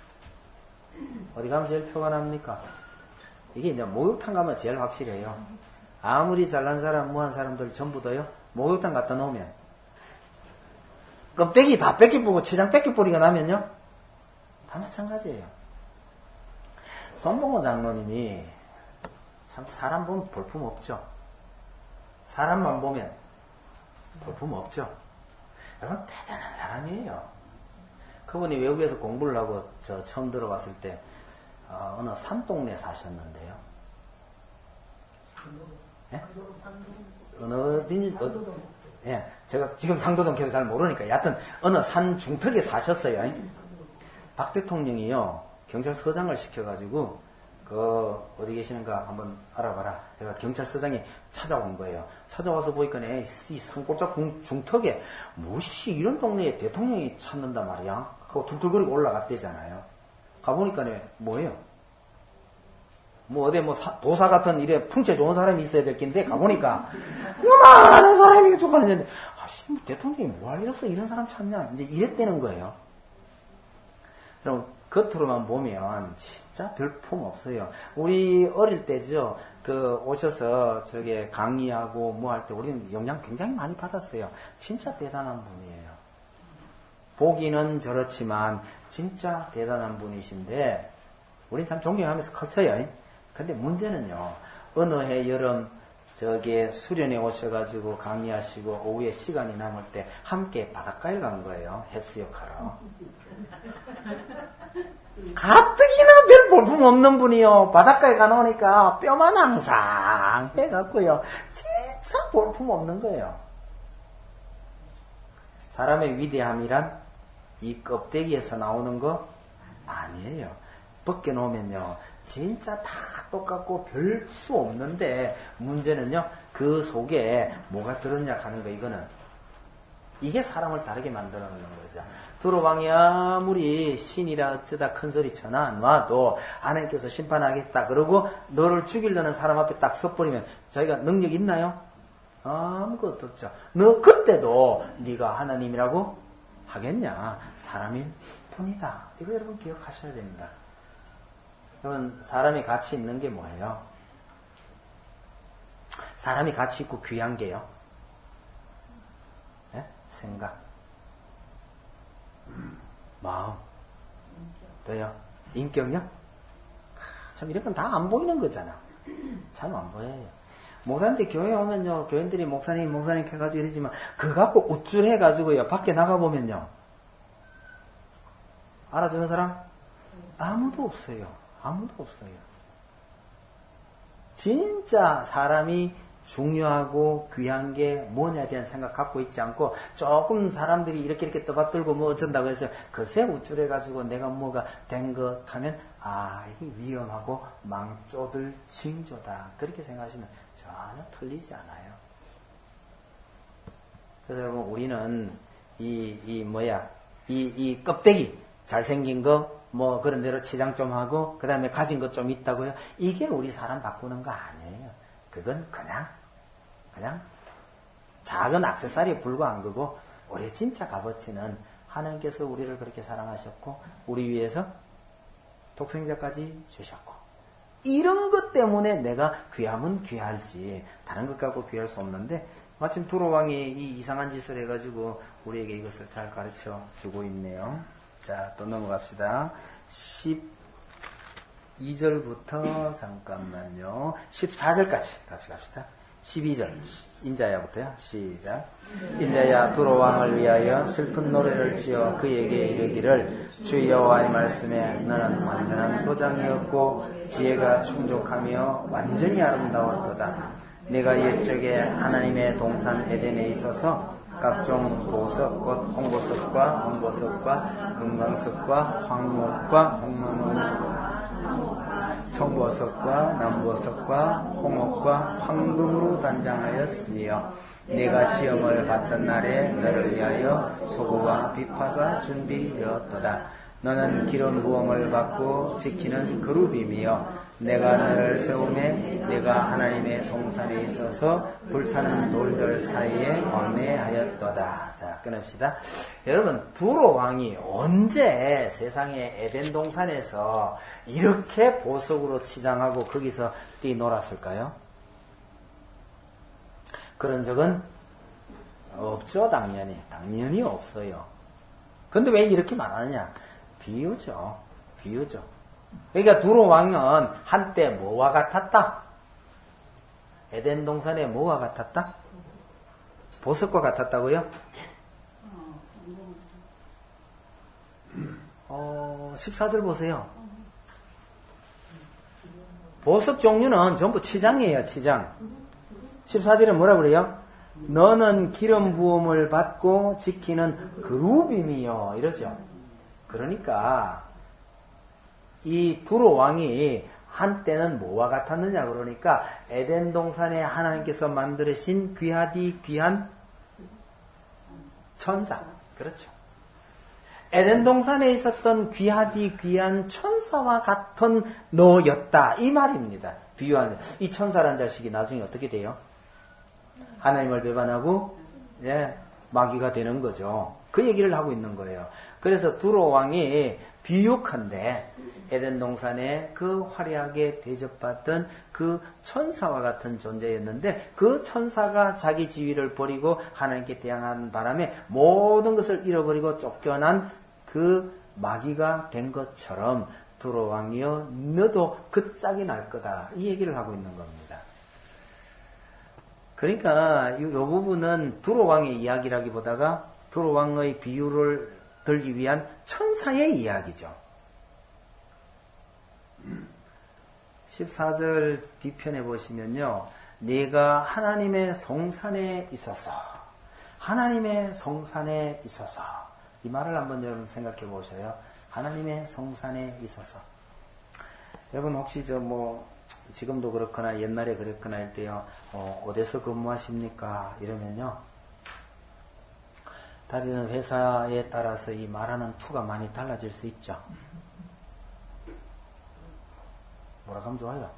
어디 가면 제일 표가 납니까? 이게 이제 목욕탕 가면 제일 확실해요. 아무리 잘난 사람, 무한 사람들 전부 다요 목욕탕 갖다 놓으면 껍데기 다 뺏겨보고 치장 뺏겨버리고 나면요 다 마찬가지예요. 손봉호 장로님이 참 사람 보면 볼품 없죠. 사람만 보면 볼품 없죠. 여러분, 대단한 사람이에요. 그분이 외국에서 공부를 하고 저 처음 들어봤을 때 어느 산동네 사셨는데요. 예? 예, 제가 지금 상도동 계속 잘 모르니까 여하튼 어느 산 중턱에 사셨어요. 박 대통령이요 경찰서장을 시켜가지고 어디 계시는가 한번 알아봐라. 내가 경찰서장이 찾아온 거예요. 찾아와서 보니까 이 산골짜 중턱에 무엇이 이런 동네에 대통령이 찾는단 말이야. 하고 툴툴거리고 올라갔대잖아요. 가보니까 뭐예요? 뭐 어디 도사 같은 이래 풍채 좋은 사람이 있어야 될 텐데 가보니까 요만한 사람이 죽었는데 대통령이 뭐 할 일 없어 이런 사람 찾냐 이제 이랬다는 거예요. 그럼 겉으로만 보면 진짜 별품 없어요. 우리 어릴 때죠. 오셔서 저게 강의하고 뭐 할 때 우리는 영향 굉장히 많이 받았어요. 진짜 대단한 분이에요. 보기는 저렇지만 진짜 대단한 분이신데 우린 참 존경하면서 컸어요. 근데 문제는요. 어느 해 여름 저기 수련회 오셔가지고 강의하시고 오후에 시간이 남을 때 함께 바닷가에 간 거예요. 해수욕하러. 가뜩이나 별 볼품 없는 분이요. 바닷가에 가놓으니까 뼈만 항상 해갖고요. 진짜 볼품 없는 거예요. 사람의 위대함이란 이 껍데기에서 나오는 거 아니에요. 벗겨놓으면요. 진짜 다 똑같고 별 수 없는데 문제는요. 그 속에 뭐가 들었냐 하는 거 이거는 이게 사람을 다르게 만들어 놓는 거죠. 두로 왕이 아무리 신이라 어쩌다 큰 소리 쳐나 놔도 하나님께서 심판하겠다 그러고 너를 죽이려는 사람 앞에 딱 섰버리면 자기가 능력 있나요? 아무것도 없죠. 너 그때도 네가 하나님이라고 하겠냐? 사람일 뿐이다. 이거 여러분 기억하셔야 됩니다. 여러분 사람이 가치 있는 게 뭐예요? 사람이 가치 있고 귀한 게요. 네? 생각, 마음, 또요 인격요? 참 이런 건 다 안 보이는 거잖아. 참 안 보여요. 목사님들 교회 오면요, 교인들이 목사님 해가지고 이러지만 그거 갖고 우쭐해가지고요 밖에 나가보면요 알아주는 사람? 아무도 없어요. 아무도 없어요. 진짜 사람이 중요하고 귀한 게 뭐냐에 대한 생각 갖고 있지 않고 조금 사람들이 이렇게 떠받들고 뭐 어쩐다고 해서 그새 우쭐해가지고 내가 뭐가 된 것 하면 이게 위험하고 망조들 징조다. 그렇게 생각하시면 전혀 틀리지 않아요. 그래서 여러분 우리는 이 껍데기 잘생긴 거 뭐 그런 대로 치장 좀 하고 그 다음에 가진 것 좀 있다고요. 이게 우리 사람 바꾸는 거 아니에요. 그건 그냥 작은 액세서리에 불과한 거고 우리 진짜 값어치는 하나님께서 우리를 그렇게 사랑하셨고 우리 위해서 독생자까지 주셨고 이런 것 때문에 내가 귀하면 귀할지 다른 것 갖고 귀할 수 없는데 마침 두로 왕이 이 이상한 짓을 해가지고 우리에게 이것을 잘 가르쳐 주고 있네요. 자, 또 넘어갑시다. 12절부터 잠깐만요. 14절까지 같이 갑시다. 12절 인자야부터요. 시작. 인자야 두로 왕을 위하여 슬픈 노래를 지어 그에게 이르기를 주 여호와의 말씀에 너는 완전한 도장이었고 지혜가 충족하며 완전히 아름다웠도다. 내가 옛적에 하나님의 동산 에덴에 있어서 각종 보석꽃, 홍보석과 홍보석과 금강석과 황목과 홍문홍 청보석과 남보석과 홍옥과 황금으로 단장하였으며 내가 지음을 받던 날에 너를 위하여 소고와 비파가 준비되었도다. 너는 기름 부음을 받고 지키는 그룹이며 내가 너를 세우매 내가 하나님의 송산에 있어서 불타는 돌들 사이에 왕래하였도다. 자, 끊읍시다. 여러분, 두로 왕이 언제 세상에 에덴 동산에서 이렇게 보석으로 치장하고 거기서 뛰놀았을까요? 그런 적은 없죠. 당연히 없어요. 근데 왜 이렇게 말하느냐? 비유죠. 그러니까 두로 왕은 한때 뭐와 같았다? 에덴 동산에 뭐와 같았다? 보석과 같았다고요? 14절 보세요. 보석 종류는 전부 치장이에요. 치장. 14절에 뭐라 그래요? 너는 기름 부음을 받고 지키는 그룹임이요. 이러죠. 그러니까 이 두로 왕이 한때는 뭐와 같았느냐 그러니까 에덴 동산에 하나님께서 만드신 귀한 천사. 그렇죠. 에덴 동산에 있었던 귀한 천사와 같은 너였다. 이 말입니다. 비유하는. 이 천사란 자식이 나중에 어떻게 돼요? 하나님을 배반하고 마귀가 되는 거죠. 그 얘기를 하고 있는 거예요. 그래서 두로 왕이 비유컨대 에덴 동산에 그 화려하게 대접받던 그 천사와 같은 존재였는데 그 천사가 자기 지위를 버리고 하나님께 대항한 바람에 모든 것을 잃어버리고 쫓겨난 그 마귀가 된 것처럼 두로 왕이여 너도 그 짝이 날 거다. 이 얘기를 하고 있는 겁니다. 그러니까 이 부분은 두로 왕의 이야기라기보다가 두로 왕의 비유를 들기 위한 천사의 이야기죠. 14절 뒤편에 보시면요. 네가 하나님의 성산에 있어서 이 말을 한번 여러분 생각해 보셔요. 하나님의 성산에 있어서 여러분 혹시 지금도 그렇거나 옛날에 그랬거나 할 때요. 어디서 근무하십니까? 이러면요. 다니는 회사에 따라서 이 말하는 투가 많이 달라질 수 있죠. 뭐라 하면 좋아요?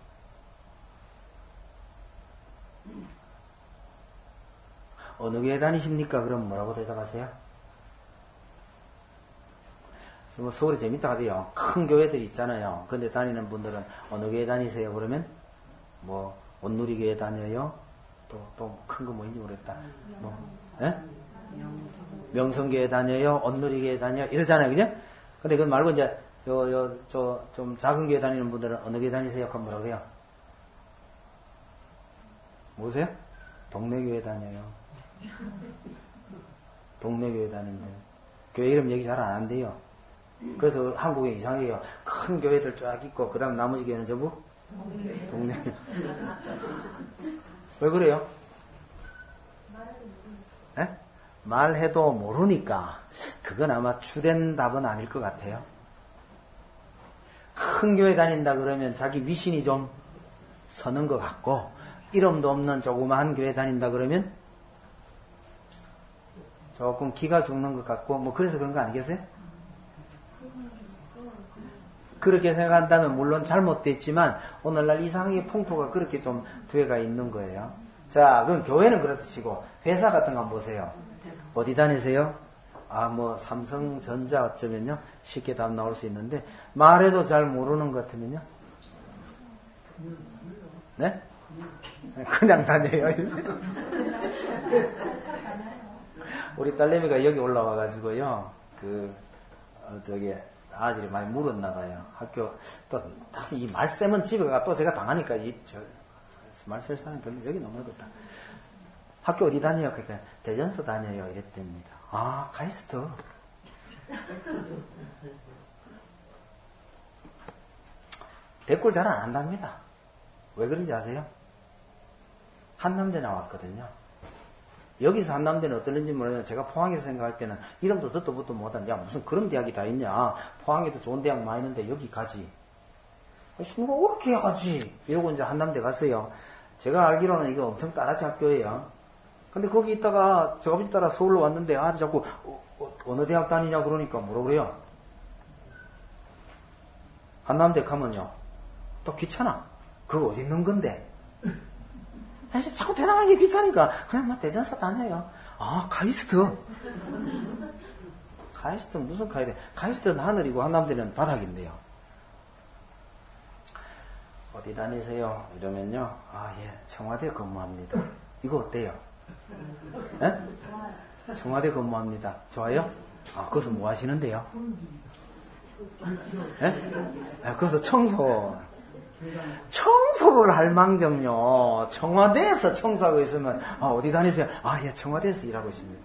어느 교회 다니십니까? 그럼 뭐라고 대답하세요? 뭐 서울에 재밌다 하대요. 큰 교회들 있잖아요. 근데 다니는 분들은 어느 교회 다니세요? 그러면 뭐 온누리 교회 다녀요? 또 큰 거 뭐인지 모르겠다. 뭐 예? 명성교회 다녀요? 온누리 교회 다녀요? 이러잖아요. 그죠? 근데 그건 말고 이제 좀 작은 교회 다니는 분들은 어느 교회 다니세요? 그럼 뭐라고 해요? 뭐세요? 동네 교회 다녀요. 동네 교회 다닌대. 교회 이름 얘기 잘 안 한대요. 그래서 한국에 이상해요. 큰 교회들 쫙 있고, 그 다음 나머지 교회는 전부? 동네. 왜 그래요? 에? 말해도 모르니까. 그건 아마 주된 답은 아닐 것 같아요. 큰 교회 다닌다 그러면 자기 미신이 좀 서는 것 같고, 이름도 없는 조그마한 교회 다닌다 그러면 조금 기가 죽는 것 같고, 뭐 그래서 그런 거 아니겠어요? 그렇게 생각한다면 물론 잘못됐지만 오늘날 이상하게 풍토가 그렇게 좀 되어가 있는 거예요. 자, 그럼 교회는 그렇듯이고 회사 같은 거 한번 보세요. 어디 다니세요? 뭐 삼성전자 어쩌면요 쉽게 답 나올 수 있는데 말해도 잘 모르는 것 같으면요? 네? 그냥 다녀요. 우리 딸내미가 여기 올라와가지고요 아들이 많이 물었나 봐요. 학교 또 이 말쌤은 집에 가 또 제가 당하니까 말쓸 사람 별로 여기 넘어갔다. 학교 어디 다녀요? 그러니까 대전서 다녀요. 이랬답니다. 아, 카이스트. 대꾸를 잘 안 한답니다. 왜 그런지 아세요? 한남대 나왔거든요. 여기서 한남대는 어떨는지 모르겠는데 제가 포항에서 생각할 때는 이름도 듣도 보도 못한 야 무슨 그런 대학이 다 있냐. 포항에도 좋은 대학 많이 있는데 여기 가지. 누가 그렇게 가지. 이러고 이제 한남대 갔어요. 제가 알기로는 이거 엄청 따라지 학교예요. 근데 거기 있다가 저 아버지 따라 서울로 왔는데 자꾸 어느 대학 다니냐 그러니까 뭐라 그래요? 한남대 가면요. 또 귀찮아. 그거 어디 있는 건데? 자꾸 대답하기 귀찮으니까 그냥 뭐 대전서 다녀요. 아, 카이스트. 카이스트 무슨 카이스트는 하늘이고 한남대는 바닥인데요. 어디 다니세요? 이러면요. 예, 청와대 근무합니다. 이거 어때요? 예? 청와대 근무합니다. 좋아요? 거기서 뭐 하시는데요? 예? 거기서 청소를 할 망정요. 청와대에서 청소하고 있으면 어디 다니세요? 예, 청와대에서 일하고 있습니다.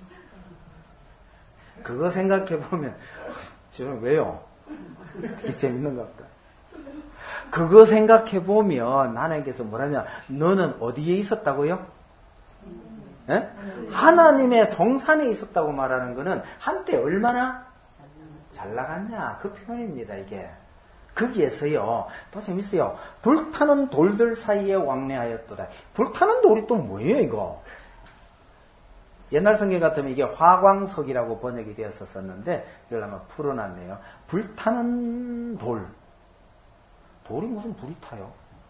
그거 생각해보면 저는 왜요? 되게 재밌는 것 같다. 그거 생각해보면 하나님께서 뭐라냐, 너는 어디에 있었다고요? 예? 하나님의 성산에 있었다고 말하는 거는 한때 얼마나 잘 나갔냐 그 표현입니다. 이게 거기에서요 또 재밌어요. 불타는 돌들 사이에 왕래하였도다. 불타는 돌이 또 뭐예요 이거? 옛날 성경 같으면 이게 화광석이라고 번역이 되었었는데 이걸 아마 풀어놨네요. 불타는 돌이 무슨 불이 타요?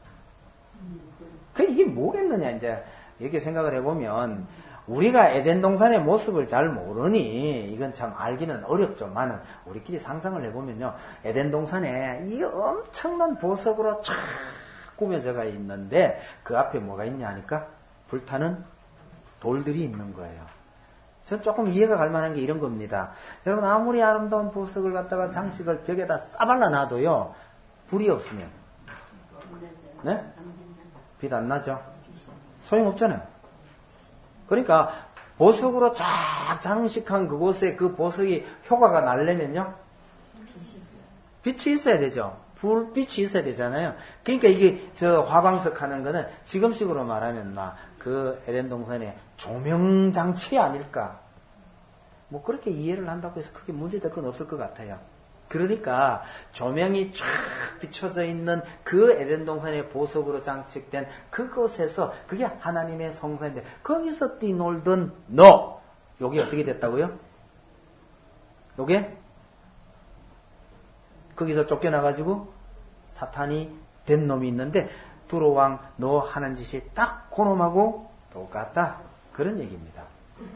이게 뭐겠느냐 이제 이렇게 생각을 해보면 우리가 에덴 동산의 모습을 잘 모르니 이건 참 알기는 어렵지만은 우리끼리 상상을 해보면요. 에덴 동산에 이 엄청난 보석으로 쫙 꾸며져가 있는데 그 앞에 뭐가 있냐 하니까 불타는 돌들이 있는 거예요. 전 조금 이해가 갈 만한 게 이런 겁니다. 여러분 아무리 아름다운 보석을 갖다가 장식을 벽에다 싸발라 놔도요. 불이 없으면 네? 빛 안 나죠? 소용없잖아요. 그러니까 보석으로 쫙 장식한 그곳에 그 보석이 효과가 나려면요. 빛이 있어야 되죠. 불빛이 있어야 되잖아요. 그러니까 이게 저 화광석 하는 거는 지금식으로 말하면 그 에덴 동산의 조명 장치 아닐까. 뭐 그렇게 이해를 한다고 해서 크게 문제될 건 없을 것 같아요. 그러니까 조명이 쫙 비춰져 있는 그 에덴 동산의 보석으로 장식된 그곳에서 그게 하나님의 성산인데 거기서 뛰놀던 너 요게 어떻게 됐다고요? 요게 거기서 쫓겨나가지고 사탄이 된 놈이 있는데 두로왕 너 하는 짓이 딱 그놈하고 똑같다. 그런 얘기입니다.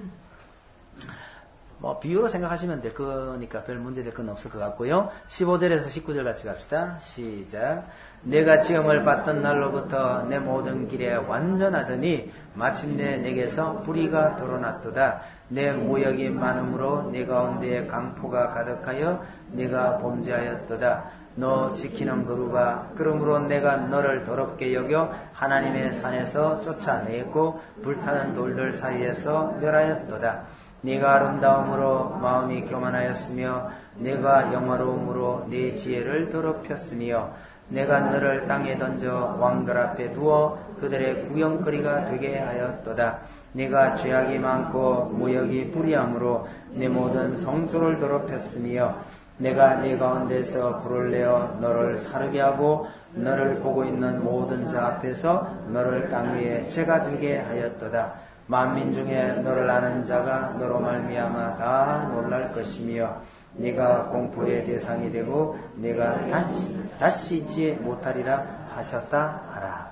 뭐 비유로 생각하시면 될 거니까 별 문제될 건 없을 것 같고요. 15절에서 19절 같이 갑시다. 시작. 내가 지음을 받던 날로부터 내 모든 길에 완전하더니 마침내 내게서 불의가 드러났도다. 내 무역이 많음으로 내 가운데에 강포가 가득하여 내가 범죄하였도다. 너 지키는 거루가 그러므로 내가 너를 더럽게 여겨 하나님의 산에서 쫓아냈고 불타는 돌들 사이에서 멸하였도다. 네가 아름다움으로 마음이 교만하였으며 내가 영화로움으로 네 지혜를 더럽혔으며 내가 너를 땅에 던져 왕들 앞에 두어 그들의 구경거리가 되게 하였도다. 네가 죄악이 많고 무역이 불의함으로 내 모든 성소를 더럽혔으며 내가 네 가운데서 불을 내어 너를 사르게 하고 너를 보고 있는 모든 자 앞에서 너를 땅 위에 죄가 되게 하였도다. 만민 중에 너를 아는 자가 너로 말미암아 다 놀랄 것이며 네가 공포의 대상이 되고 네가 다시 있지 못하리라 하셨다 하라.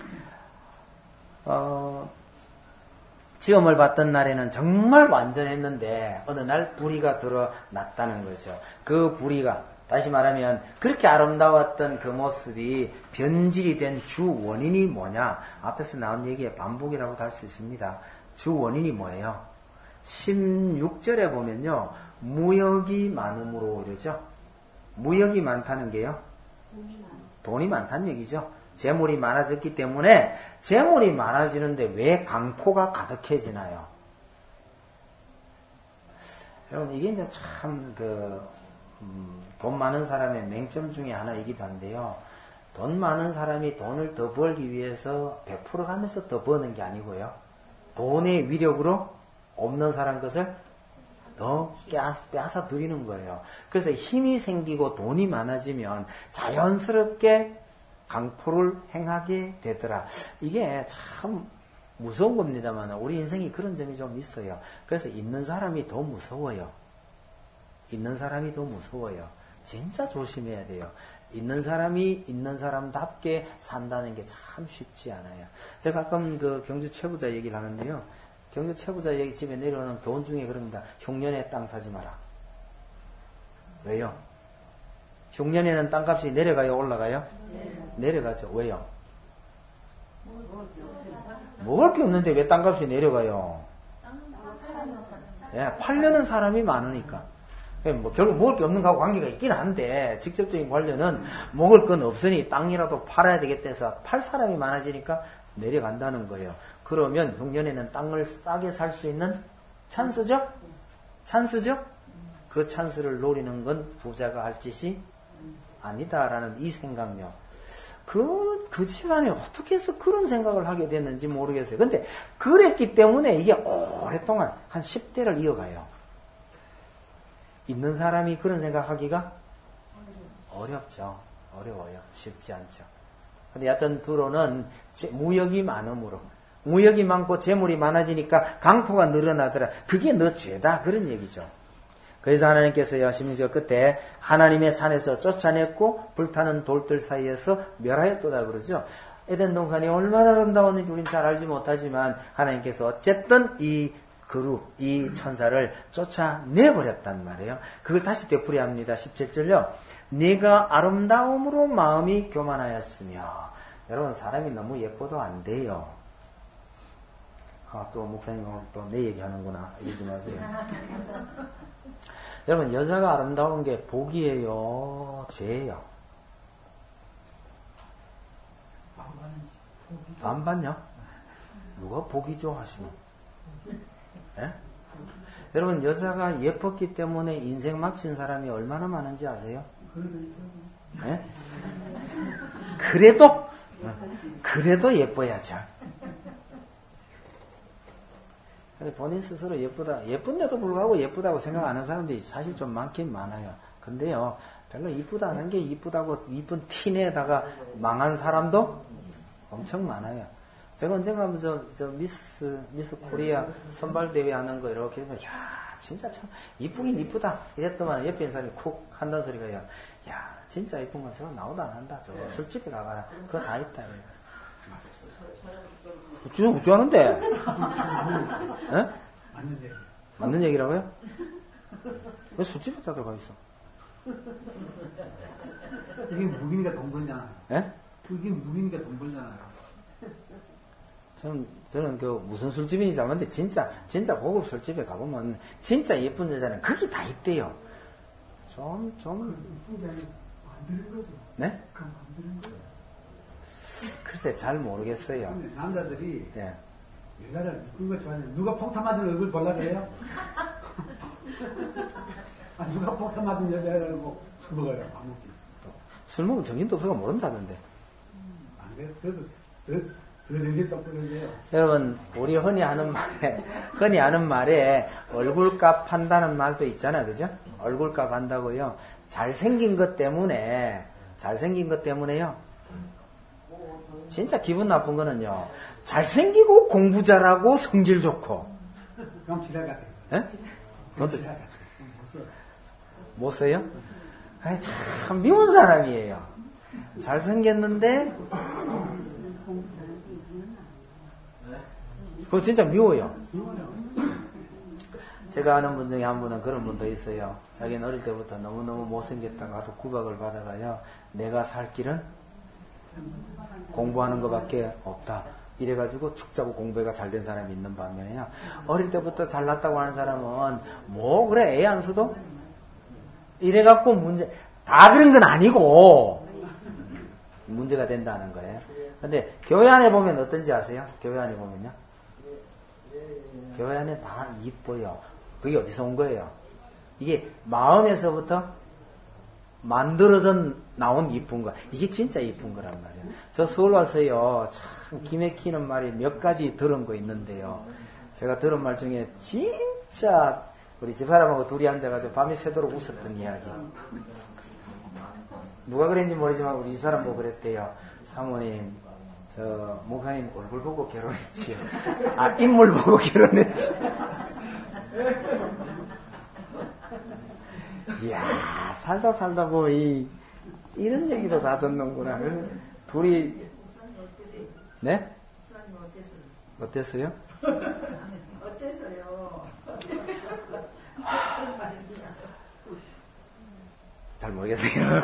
시험을 받던 날에는 정말 완전했는데 어느 날 불의가 드러났다는 거죠. 그 불의가 다시 말하면 그렇게 아름다웠던 그 모습이 변질이 된 주 원인이 뭐냐? 앞에서 나온 얘기의 반복이라고도 할 수 있습니다. 주 원인이 뭐예요? 16절에 보면요. 무역이 많음으로 그러죠. 무역이 많다는 게요. 돈이 많다는 얘기죠. 재물이 많아졌기 때문에 재물이 많아지는데 왜 강포가 가득해지나요? 여러분 이게 이제 참 돈 많은 사람의 맹점 중에 하나이기도 한데요. 돈 많은 사람이 돈을 더 벌기 위해서 베풀어 가면서 더 버는 게 아니고요. 돈의 위력으로 없는 사람 것을 더 빼앗아 드리는 거예요. 그래서 힘이 생기고 돈이 많아지면 자연스럽게 강포를 행하게 되더라. 이게 참 무서운 겁니다만 우리 인생이 그런 점이 좀 있어요. 그래서 있는 사람이 더 무서워요. 있는 사람이 더 무서워요. 진짜 조심해야 돼요. 있는 사람이 있는 사람답게 산다는 게 참 쉽지 않아요. 제가 가끔 그 경주 최부자 얘기를 하는데요. 경주 최부자 얘기 집에 내려오는 돈 중에 그럽니다. 흉년에 땅 사지 마라. 왜요? 흉년에는 땅값이 내려가요? 올라가요? 내려가죠. 왜요? 먹을 게 없는데 왜 땅값이 내려가요? 예, 팔려는 사람이 많으니까. 뭐 결국 먹을 게 없는 거하고 관계가 있긴 한데 직접적인 관련은 먹을 건 없으니 땅이라도 팔아야 되겠다 해서 팔 사람이 많아지니까 내려간다는 거예요. 그러면 흉년에는 땅을 싸게 살 수 있는 찬스죠? 찬스죠? 그 찬스를 노리는 건 부자가 할 짓이 아니다라는 이 생각력. 그 집안에 어떻게 해서 그런 생각을 하게 됐는지 모르겠어요. 근데 그랬기 때문에 이게 오랫동안 한 10대를 이어가요. 있는 사람이 그런 생각하기가 어렵죠. 어려워요. 쉽지 않죠. 근데 여하튼 두로는 무역이 많음으로 무역이 많고 재물이 많아지니까 강포가 늘어나더라. 그게 너 죄다. 그런 얘기죠. 그래서 하나님께서요, 16절 끝에 하나님의 산에서 쫓아냈고 불타는 돌들 사이에서 멸하였도다 그러죠. 에덴 동산이 얼마나 아름다웠는지 우린 잘 알지 못하지만 하나님께서 어쨌든 이 천사를 쫓아내버렸단 말이에요. 그걸 다시 되풀이합니다. 17절요. 네가 아름다움으로 마음이 교만하였으며. 여러분 사람이 너무 예뻐도 안 돼요. 또 목사님 또 내 얘기하는구나. 이러지 마세요. 여러분 여자가 아름다운 게 복이에요? 죄예요? 반반요? 누가 복이죠 하시면? 예? 여러분 여자가 예뻤기 때문에 인생 망친 사람이 얼마나 많은지 아세요? 예? 그래도 예뻐야죠. 근데 본인 스스로 예쁜데도 불구하고 예쁘다고 생각 안 하는 사람들이 사실 좀 많긴 많아요. 근데요, 별로 이쁘다는 게 이쁘다고 이쁜 티 내다가 망한 사람도 엄청 많아요. 제가 언젠가 하면 저 미스 코리아 선발대회 하는 거 이렇게 보면, 야, 진짜 참, 이쁘긴 이쁘다. 이랬더만 옆에 있는 사람이 쿡 한다는 소리가, 야, 진짜 이쁜 건 저거 나오도 안 한다. 저거 술집에 가봐라. 그거 다 있다. 진짜 우쭈하는데? 예? 맞는 얘기라고요? 왜 술집에 다 들어가 있어? 이게 묵이니까 돈 벌잖아요. 예? 그게 묵이니까 돈 벌잖아요. 저는 그 무슨 술집인지 알았는데 진짜 고급 술집에 가보면 진짜 예쁜 여자는 거기 다 있대요. 좀 만드는 거죠. 네? 그럼 만드는 거죠. 글쎄 잘 모르겠어요. 근데 남자들이 예. 여자를 이쁜 거 좋아하는 누가 폭탄 맞은 얼굴 볼라 그래요? 누가 폭탄 맞은 여자라고 술 먹어요. 안 먹지. 술 먹으면 정신도 없어서 모른다던데. 안 돼. 그래도 더 정신 똑똑해져요. 여러분 우리 흔히 하는 말에 얼굴값 한다는 말도 있잖아, 그죠? 얼굴값 한다고요. 잘생긴 것 때문에요. 진짜 기분 나쁜 거는요. 잘생기고 공부 잘하고 성질 좋고. 그럼 지랄 같아요. 예? 그것도 못 써요? 아이, 참 미운 사람이에요. 잘생겼는데 그거 진짜 미워요. 제가 아는 분 중에 한 분은 그런 분도 있어요. 자기는 어릴 때부터 너무너무 못생겼다고 하도 구박을 받아가요. 내가 살 길은 공부하는 것밖에 없다. 이래가지고 축 잡고 공부가 잘 된 사람이 있는 반면에요. 어릴 때부터 잘났다고 하는 사람은 뭐 그래 애 안 써도 이래갖고 다 그런 건 아니고 문제가 된다는 거예요. 근데 교회 안에 보면 어떤지 아세요? 교회 안에 보면요. 교회 안에 다 이뻐요. 그게 어디서 온 거예요? 이게 마음에서부터 만들어져 나온 이쁜 거. 이게 진짜 이쁜 거란 말이에요. 저 서울 와서요. 참 기맥히는 말이 몇 가지 들은 거 있는데요. 제가 들은 말 중에 진짜 우리 집사람하고 둘이 앉아가지고 밤이 새도록 웃었던 이야기. 누가 그랬는지 모르지만 우리 집사람 보고 그랬대요. 사모님, 저 목사님 얼굴 보고 결혼했지요. 아, 인물 보고 결혼했지. 이야, 살다 뭐 이런 얘기도 다 듣는구나. 그래서 둘이 네? 어땠어요? 잘 모르겠어요.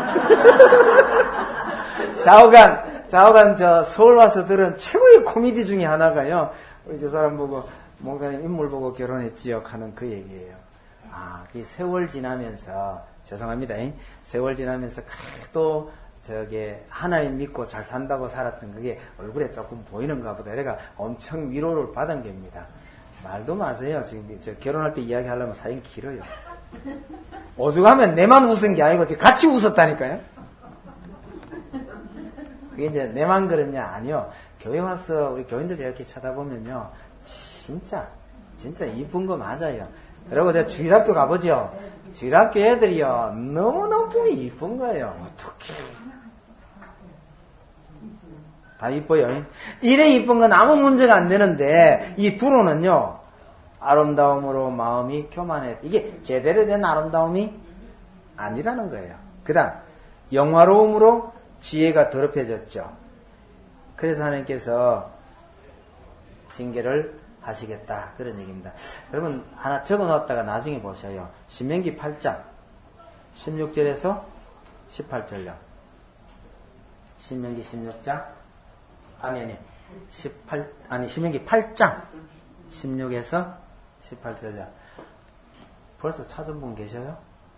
좌우간 저 서울 와서 들은 최고의 코미디 중에 하나가요. 우리 저 사람 보고 목사님 인물 보고 결혼했지요 하는 그 얘기예요. 아, 그 세월 지나면서 죄송합니다. 세월 지나면서 또 저게 하나님 믿고 잘 산다고 살았던 그게 얼굴에 조금 보이는가 보다. 내가 엄청 위로를 받은 겁니다. 말도 마세요. 지금 저 결혼할 때 이야기하려면 사연 길어요. 오죽하면 내만 웃은 게 아니고 지금 같이 웃었다니까요. 그게 이제 내만 그랬냐? 아니요. 교회 와서 우리 교인들 이렇게 쳐다보면요. 진짜 이쁜 거 맞아요. 여러분, 제가 주일학교 가보죠. 주일학교 애들이요. 너무너무 이쁜 거예요. 어떡해. 다 이뻐요. 이래 이쁜 건 아무 문제가 안 되는데, 이 둘로는요, 아름다움으로 마음이 교만해. 이게 제대로 된 아름다움이 아니라는 거예요. 그 다음, 영화로움으로 지혜가 더럽혀졌죠. 그래서 하나님께서 징계를 하시겠다. 그런 얘기입니다. 여러분, 하나 적어 놓았다가 나중에 보셔요. 신명기 8장, 16절에서 18절요. 신명기 16장, 신명기 8장, 16에서 18절요. 벌써 찾은 분 계셔요?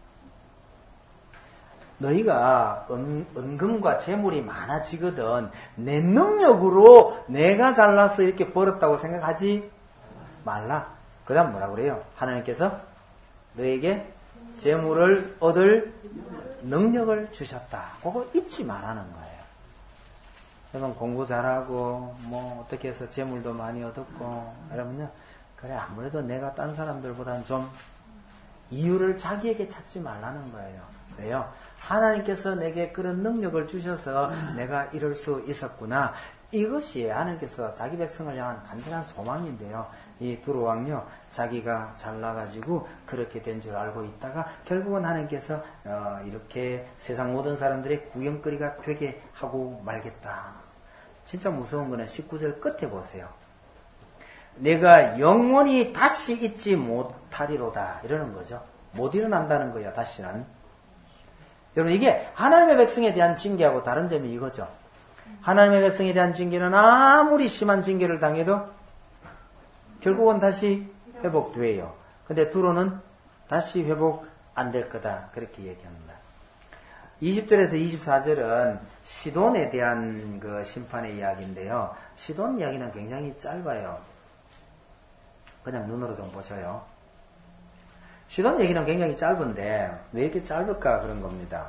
너희가 은금과 재물이 많아지거든 내 능력으로 내가 잘나서 이렇게 벌었다고 생각하지 말라. 그 다음 뭐라 그래요? 하나님께서 너에게 재물을 얻을 능력을 주셨다. 그거 잊지 말라는 거예요. 여러분 공부 잘하고 뭐 어떻게 해서 재물도 많이 얻었고 여러분요. 그래 아무래도 내가 딴 사람들보다는 좀 이유를 자기에게 찾지 말라는 거예요. 왜요? 하나님께서 내게 그런 능력을 주셔서 내가 이럴 수 있었구나. 이것이 하나님께서 자기 백성을 향한 간절한 소망인데요. 이 두로 왕요, 자기가 잘나가지고 그렇게 된 줄 알고 있다가 결국은 하나님께서 이렇게 세상 모든 사람들의 구경거리가 되게 하고 말겠다. 진짜 무서운 거는 19절 끝에 보세요. 내가 영원히 다시 잊지 못하리로다. 이러는 거죠. 못 일어난다는 거예요, 다시는. 여러분, 이게 하나님의 백성에 대한 징계하고 다른 점이 이거죠. 하나님의 백성에 대한 징계는 아무리 심한 징계를 당해도 결국은 다시 회복돼요. 근데 두로는 다시 회복 안 될 거다. 그렇게 얘기합니다. 20절에서 24절은 시돈에 대한 그 심판의 이야기인데요. 시돈 이야기는 굉장히 짧아요. 그냥 눈으로 좀 보셔요. 시돈 얘기는 굉장히 짧은데 왜 이렇게 짧을까 그런 겁니다.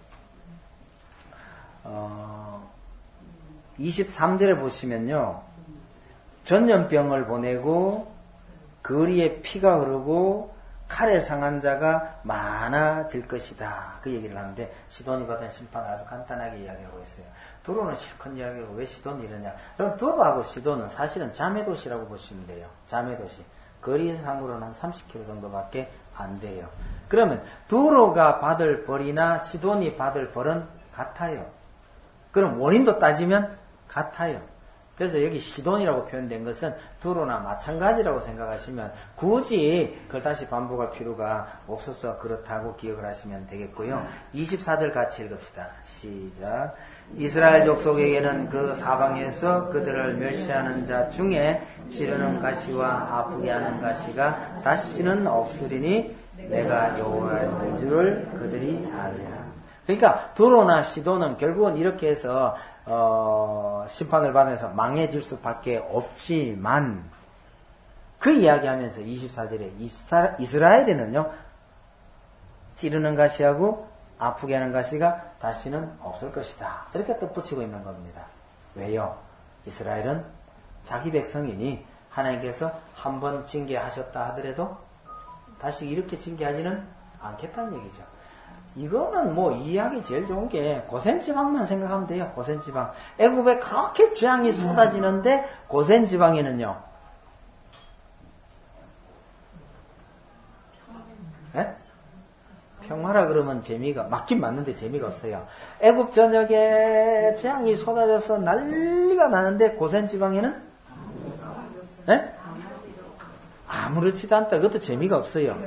23절에 보시면요. 전염병을 보내고 거리에 피가 흐르고 칼에 상한 자가 많아질 것이다. 그 얘기를 하는데 시돈이 받은 심판을 아주 간단하게 이야기하고 있어요. 두로는 실컷 이야기하고 왜 시돈이 이러냐. 그럼 두로하고 시돈은 사실은 자매도시라고 보시면 돼요. 자매도시. 거리상으로는 한 30km 정도밖에 안 돼요. 그러면 두로가 받을 벌이나 시돈이 받을 벌은 같아요. 그럼 원인도 따지면 같아요. 그래서 여기 시돈이라고 표현된 것은 두로나 마찬가지라고 생각하시면 굳이 그걸 다시 반복할 필요가 없어서 그렇다고 기억을 하시면 되겠고요. 24절 같이 읽읍시다. 시작. 이스라엘 족속에게는 그 사방에서 그들을 멸시하는 자 중에 찌르는 가시와 아프게 하는 가시가 다시는 없으리니 내가 여호와인 줄을 그들이 알리라. 그러니까 두로나 시돈은 결국은 이렇게 해서 심판을 받아서 망해질 수밖에 없지만 그 이야기하면서 24절에 이스라엘에는요 찌르는 가시하고 아프게 하는 가시가 다시는 없을 것이다. 이렇게 덧붙이고 있는 겁니다. 왜요? 이스라엘은 자기 백성이니 하나님께서 한번 징계하셨다 하더라도 다시 이렇게 징계하지는 않겠다는 얘기죠. 이거는 뭐 이해하기 제일 좋은 게 고센지방만 생각하면 돼요. 고센지방. 애굽에 그렇게 재앙이 쏟아지는데 고센지방에는요. 네? 평화라 그러면 재미가 맞긴 맞는데 재미가 없어요. 애굽 전역에 재앙이 쏟아져서 난리가 나는데 고센지방에는 네? 아무렇지도 않다. 그것도 재미가 없어요.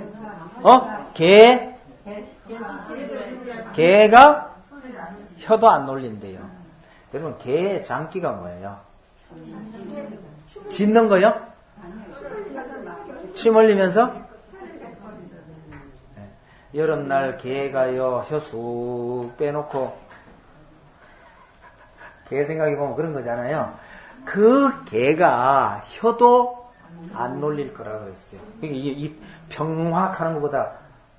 개가 혀도 안 놀린대요. 여러분, 개의 장기가 뭐예요? 짖는 거요? 침 흘리면서? 네. 여름날 개가요, 혀 쑥 빼놓고, 개 생각해보면 그런 거잖아요. 그 개가 혀도 안 놀릴 거라고 그랬어요. 이 평화하는 것보다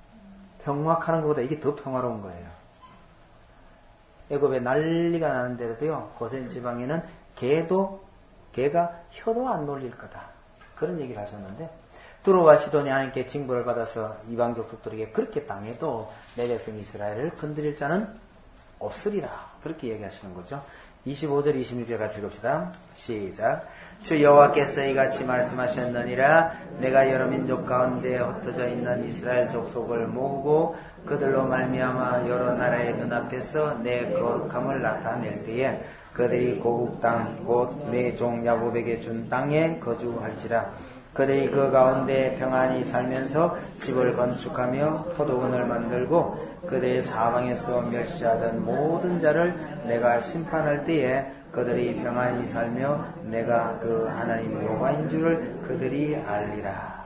이게 더 평화로운 거예요. 애굽에 난리가 나는데도요, 고센 지방에는 개가 혀도 안 놀릴 거다. 그런 얘기를 하셨는데, 두로와 시돈이 하나님께 징벌을 받아서 이방 족속들에게 그렇게 당해도 내 백성 이스라엘을 건드릴 자는 없으리라. 그렇게 얘기하시는 거죠. 25절, 26절 같이 읽읍시다. 시작. 주 여호와께서 이같이 말씀하셨느니라. 내가 여러 민족 가운데 흩어져 있는 이스라엘 족속을 모으고 그들로 말미암아 여러 나라의 눈앞에서 내 거룩함을 나타낼 때에 그들이 고국 땅 곧 내 종 야곱에게 준 땅에 거주할지라. 그들이 그 가운데 평안히 살면서 집을 건축하며 포도원을 만들고 그들의 사방에서 멸시하던 모든 자를 내가 심판할 때에 그들이 평안히 살며 내가 그 하나님 여호와인 줄을 그들이 알리라.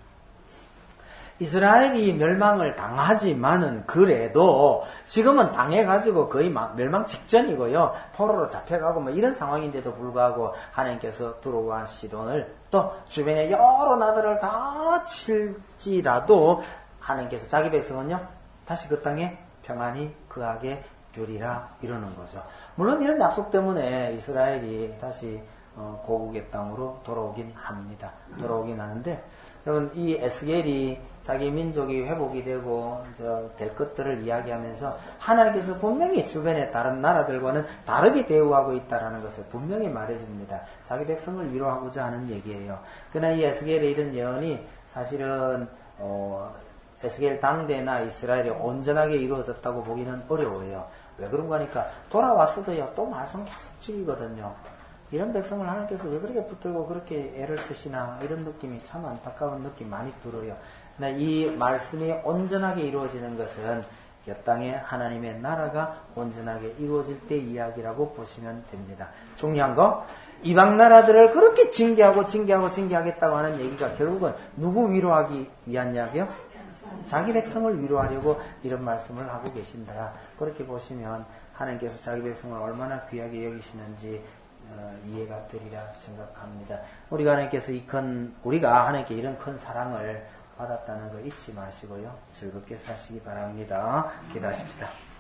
이스라엘이 멸망을 당하지만은 그래도 지금은 당해가지고 거의 멸망 직전이고요. 포로로 잡혀가고 뭐 이런 상황인데도 불구하고 하나님께서 두로와 시돈을 또 주변에 여러 나라들을 다 칠지라도 하나님께서 자기 백성은요 다시 그 땅에 평안히 거하게 되리라 이러는 거죠. 물론 이런 약속 때문에 이스라엘이 다시 고국의 땅으로 돌아오긴 합니다. 돌아오긴 하는데 여러분, 이 에스겔이 자기 민족이 회복이 되고 될 것들을 이야기하면서 하나님께서 분명히 주변의 다른 나라들과는 다르게 대우하고 있다는 것을 분명히 말해줍니다. 자기 백성을 위로하고자 하는 얘기예요. 그러나 이 에스겔의 이런 예언이 사실은 에스겔 당대나 이스라엘이 온전하게 이루어졌다고 보기는 어려워요. 왜 그런가 하니까 돌아왔어도요 또 말씀 계속 지키거든요. 이런 백성을 하나님께서 왜 그렇게 붙들고 그렇게 애를 쓰시나 이런 느낌이 참 안타까운 느낌 많이 들어요. 이 말씀이 온전하게 이루어지는 것은 이 땅에 하나님의 나라가 온전하게 이루어질 때 이야기라고 보시면 됩니다. 중요한 거 이방 나라들을 그렇게 징계하겠다고 하는 얘기가 결국은 누구 위로하기 위한 이야기요? 자기 백성을 위로하려고 이런 말씀을 하고 계신다. 그렇게 보시면 하나님께서 자기 백성을 얼마나 귀하게 여기시는지 이해가 되리라 생각합니다. 우리가 하나님께 이런 큰 사랑을 받았다는 거 잊지 마시고요. 즐겁게 사시기 바랍니다. 기도하십시다.